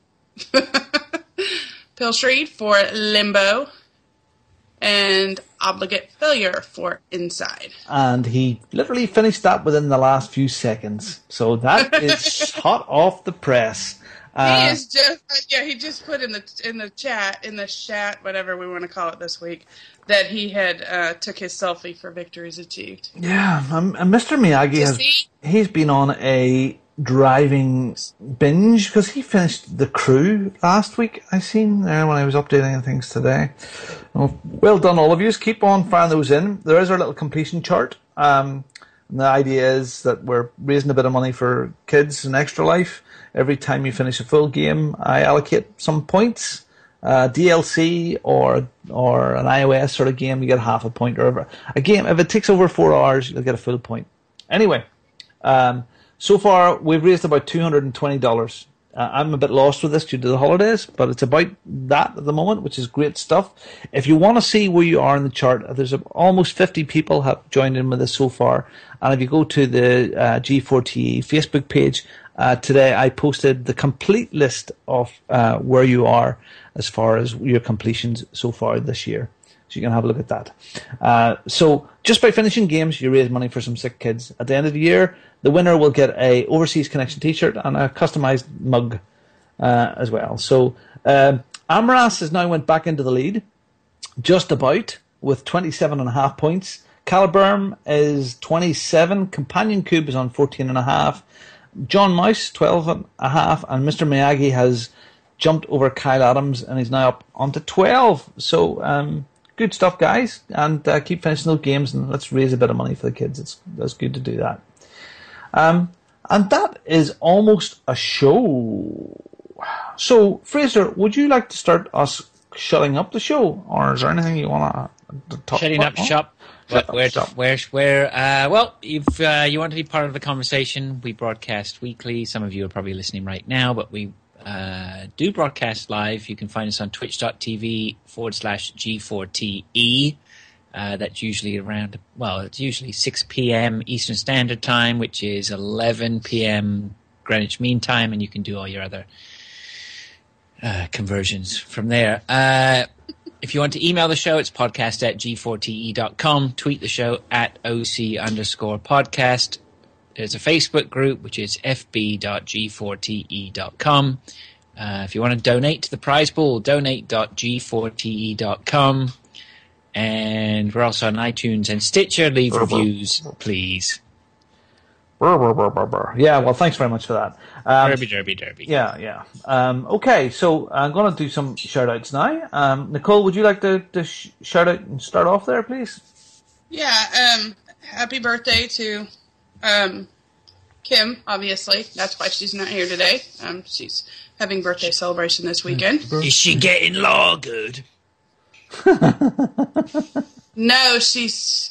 Pilshreed for Limbo. And Obligate Failure for Inside. And he literally finished that within the last few seconds. So that is hot off the press. He is just, he just put in the chat, whatever we want to call it this week, that he had took his selfie for Victories Achieved. Yeah, and Mr. Miyagi he's been on a driving binge, because he finished The Crew last week, I seen there when I was updating things today. Well done, all of you. Keep on firing those in. There is our little completion chart. And the idea is that we're raising a bit of money for kids and Extra Life. Every time you finish a full game, I allocate some points. DLC or an iOS sort of game, you get half a point. Or a game, if it takes over 4 hours, you'll get a full point. Anyway, so far we've raised about $220. I'm a bit lost with this due to the holidays, but it's about that at the moment, which is great stuff. If you want to see where you are in the chart, there's almost 50 people have joined in with us so far. And if you go to the G4TE Facebook page, today I posted the complete list of where you are as far as your completions so far this year. So you can have a look at that. So just by finishing games, you raise money for some sick kids. At the end of the year, the winner will get a Overseas Connection t-shirt and a customized mug as well. So Amras has now went back into the lead, just about, with 27.5 points. Caliburn is 27. Companion Cube is on 14.5. John Mouse, 12.5. And Mr. Miyagi has jumped over Kyle Adams and he's now up onto 12. So good stuff, guys. And keep finishing those games and let's raise a bit of money for the kids. That's good to do that. And that is almost a show. So, Fraser, would you like to start us shutting up the show? Or is there anything you want to talk Shutting about? up shop. Well, if you want to be part of the conversation, we broadcast weekly. Some of you are probably listening right now, but we do broadcast live. You can find us on twitch.tv/G4TE. That's usually it's usually 6 p.m. Eastern Standard Time, which is 11 p.m. Greenwich Mean Time, and you can do all your other conversions from there. If you want to email the show, it's podcast@g4te.com. Tweet the show @OC_podcast. There's a Facebook group, which is fb.g4te.com. If you want to donate to the prize pool, donate.g4te.com. And we're also on iTunes and Stitcher. Leave reviews, please. Yeah, well, thanks very much for that. Derby. Yeah. Okay, so I'm going to do some shout-outs now. Nicole, would you like to shout out and start off there, please? Yeah, happy birthday to Kim, obviously. That's why she's not here today. She's having birthday celebration this weekend. Is she getting lagered? No, she's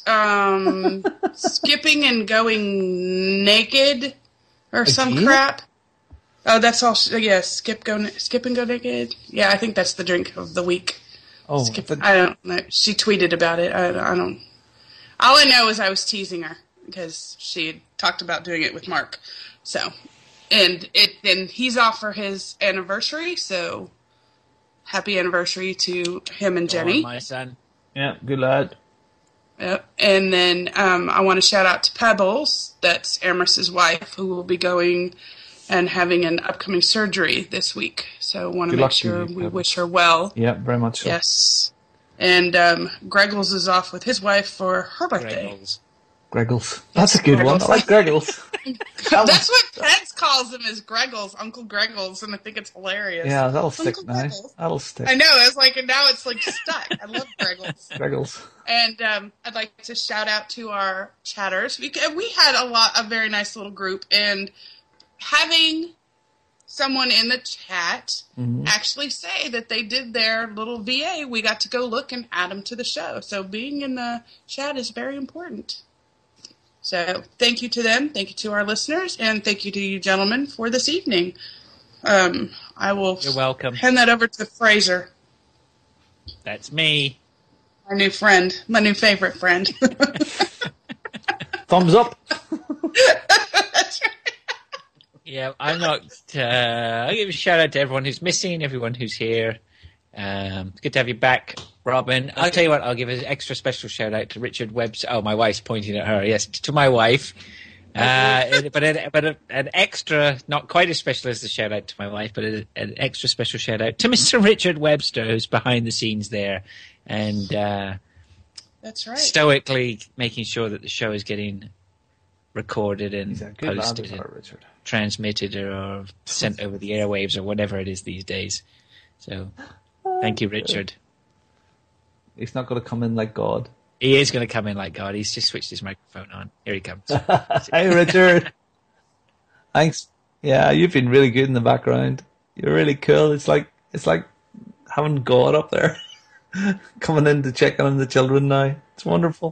skipping and going naked or some crap. Oh, that's all. Skip and go naked. Yeah, I think that's the drink of the week. Oh, I don't know. She tweeted about it. I don't. All I know is I was teasing her because she had talked about doing it with Mark. So, and he's off for his anniversary. So, happy anniversary to him and Jenny. My son. Yeah, good lad. Yep. And then I want to shout out to Pebbles, that's Amherst's wife, who will be going and having an upcoming surgery this week. So I want to make sure we wish her well. Yeah, very much so. Yes. And Greggles is off with his wife for her birthday. Greggles. That's a good one. I like Greggles. That's what Pets calls him, is Greggles, Uncle Greggles, and I think it's hilarious. Yeah, that'll stick Uncle now. Greggles. That'll stick. I know, it's like, and now it's like stuck. I love Greggles. Greggles. And I'd like to shout out to our chatters. We had a very nice little group, and having someone in the chat actually say that they did their little VA, we got to go look and add them to the show. So being in the chat is very important. So thank you to them, thank you to our listeners, and thank you to you gentlemen for this evening. I will You're welcome. hand that over to Fraser. That's me. My new friend, my new favorite friend. Thumbs up. That's right. Yeah, I'm not. I'll give a shout out to everyone who's missing, everyone who's here. It's good to have you back, Robin. I'll tell you what, I'll give an extra special shout out to Richard Webster. Oh, my wife's pointing at her. Yes, to my wife. But an extra, not quite as special as the shout out to my wife, but an extra special shout out to Mr. Richard Webster, who's behind the scenes there, and That's right. stoically making sure that the show is getting recorded and posted and transmitted or sent over the airwaves or whatever it is these days. So, thank you, Richard. He's not going to come in like God. He is going to come in like God. He's just switched his microphone on. Here he comes. Hey, Richard. Thanks. Yeah, you've been really good in the background. You're really cool. It's like having God up there, coming in to check on the children now. It's wonderful.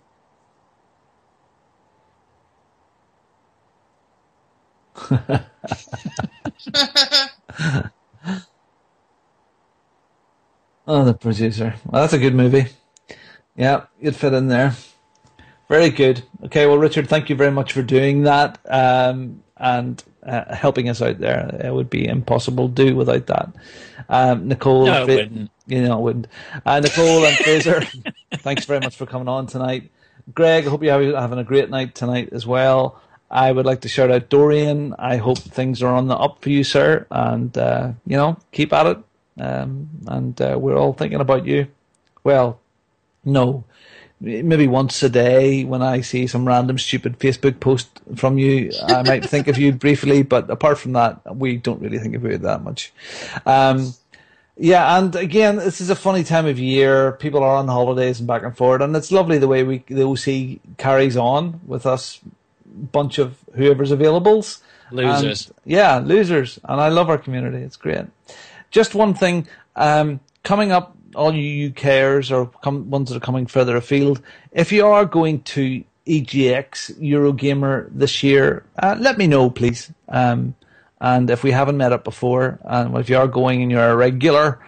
Oh, The Producer. Well, that's a good movie. Yeah, you'd fit in there. Very good. Okay, well, Richard, thank you very much for doing that and helping us out there. It would be impossible to do without that. Nicole, No, it wouldn't. You know, it wouldn't. Nicole and Fraser, thanks very much for coming on tonight. Greg, I hope you're having a great night tonight as well. I would like to shout out Dorian. I hope things are on the up for you, sir, and keep at it. We're all thinking about you. Well, no, maybe once a day when I see some random stupid Facebook post from you, I might think of you briefly, but apart from that, we don't really think of you that much. Yeah, and again, this is a funny time of year. People are on holidays and back and forth, and it's lovely the way the OC carries on with us bunch of whoever's availables. Losers. Losers. And I love our community. It's great. Just one thing, coming up, all you UKers or ones that are coming further afield, if you are going to EGX Eurogamer this year, let me know, please. And if we haven't met up before, and if you are going and you're a regular,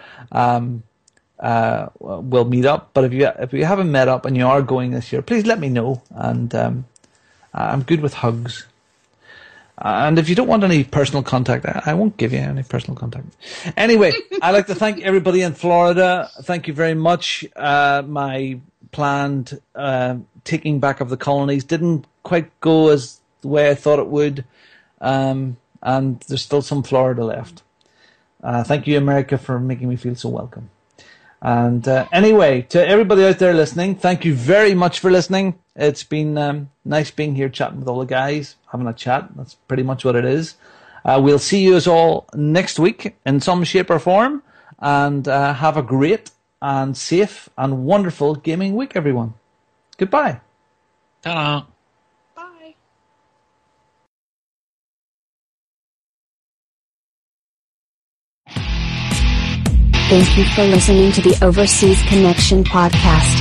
we'll meet up. But if you haven't met up and you are going this year, please let me know. And I'm good with hugs. And if you don't want any personal contact, I won't give you any personal contact. Anyway, I'd like to thank everybody in Florida. Thank you very much. My planned taking back of the colonies didn't quite go as the way I thought it would. And there's still some Florida left. Thank you, America, for making me feel so welcome. And anyway, to everybody out there listening, thank you very much for listening. It's been nice being here chatting with all the guys, having a chat. That's pretty much what it is. We'll see you all next week in some shape or form. And have a great and safe and wonderful gaming week, everyone. Goodbye. Ta-da. Bye. Thank you for listening to the Overseas Connection podcast.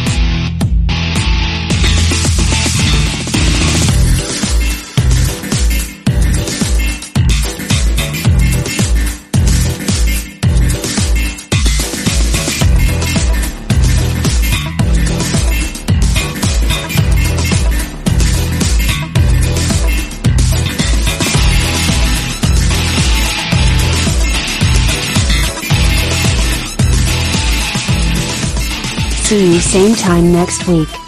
See you same time next week.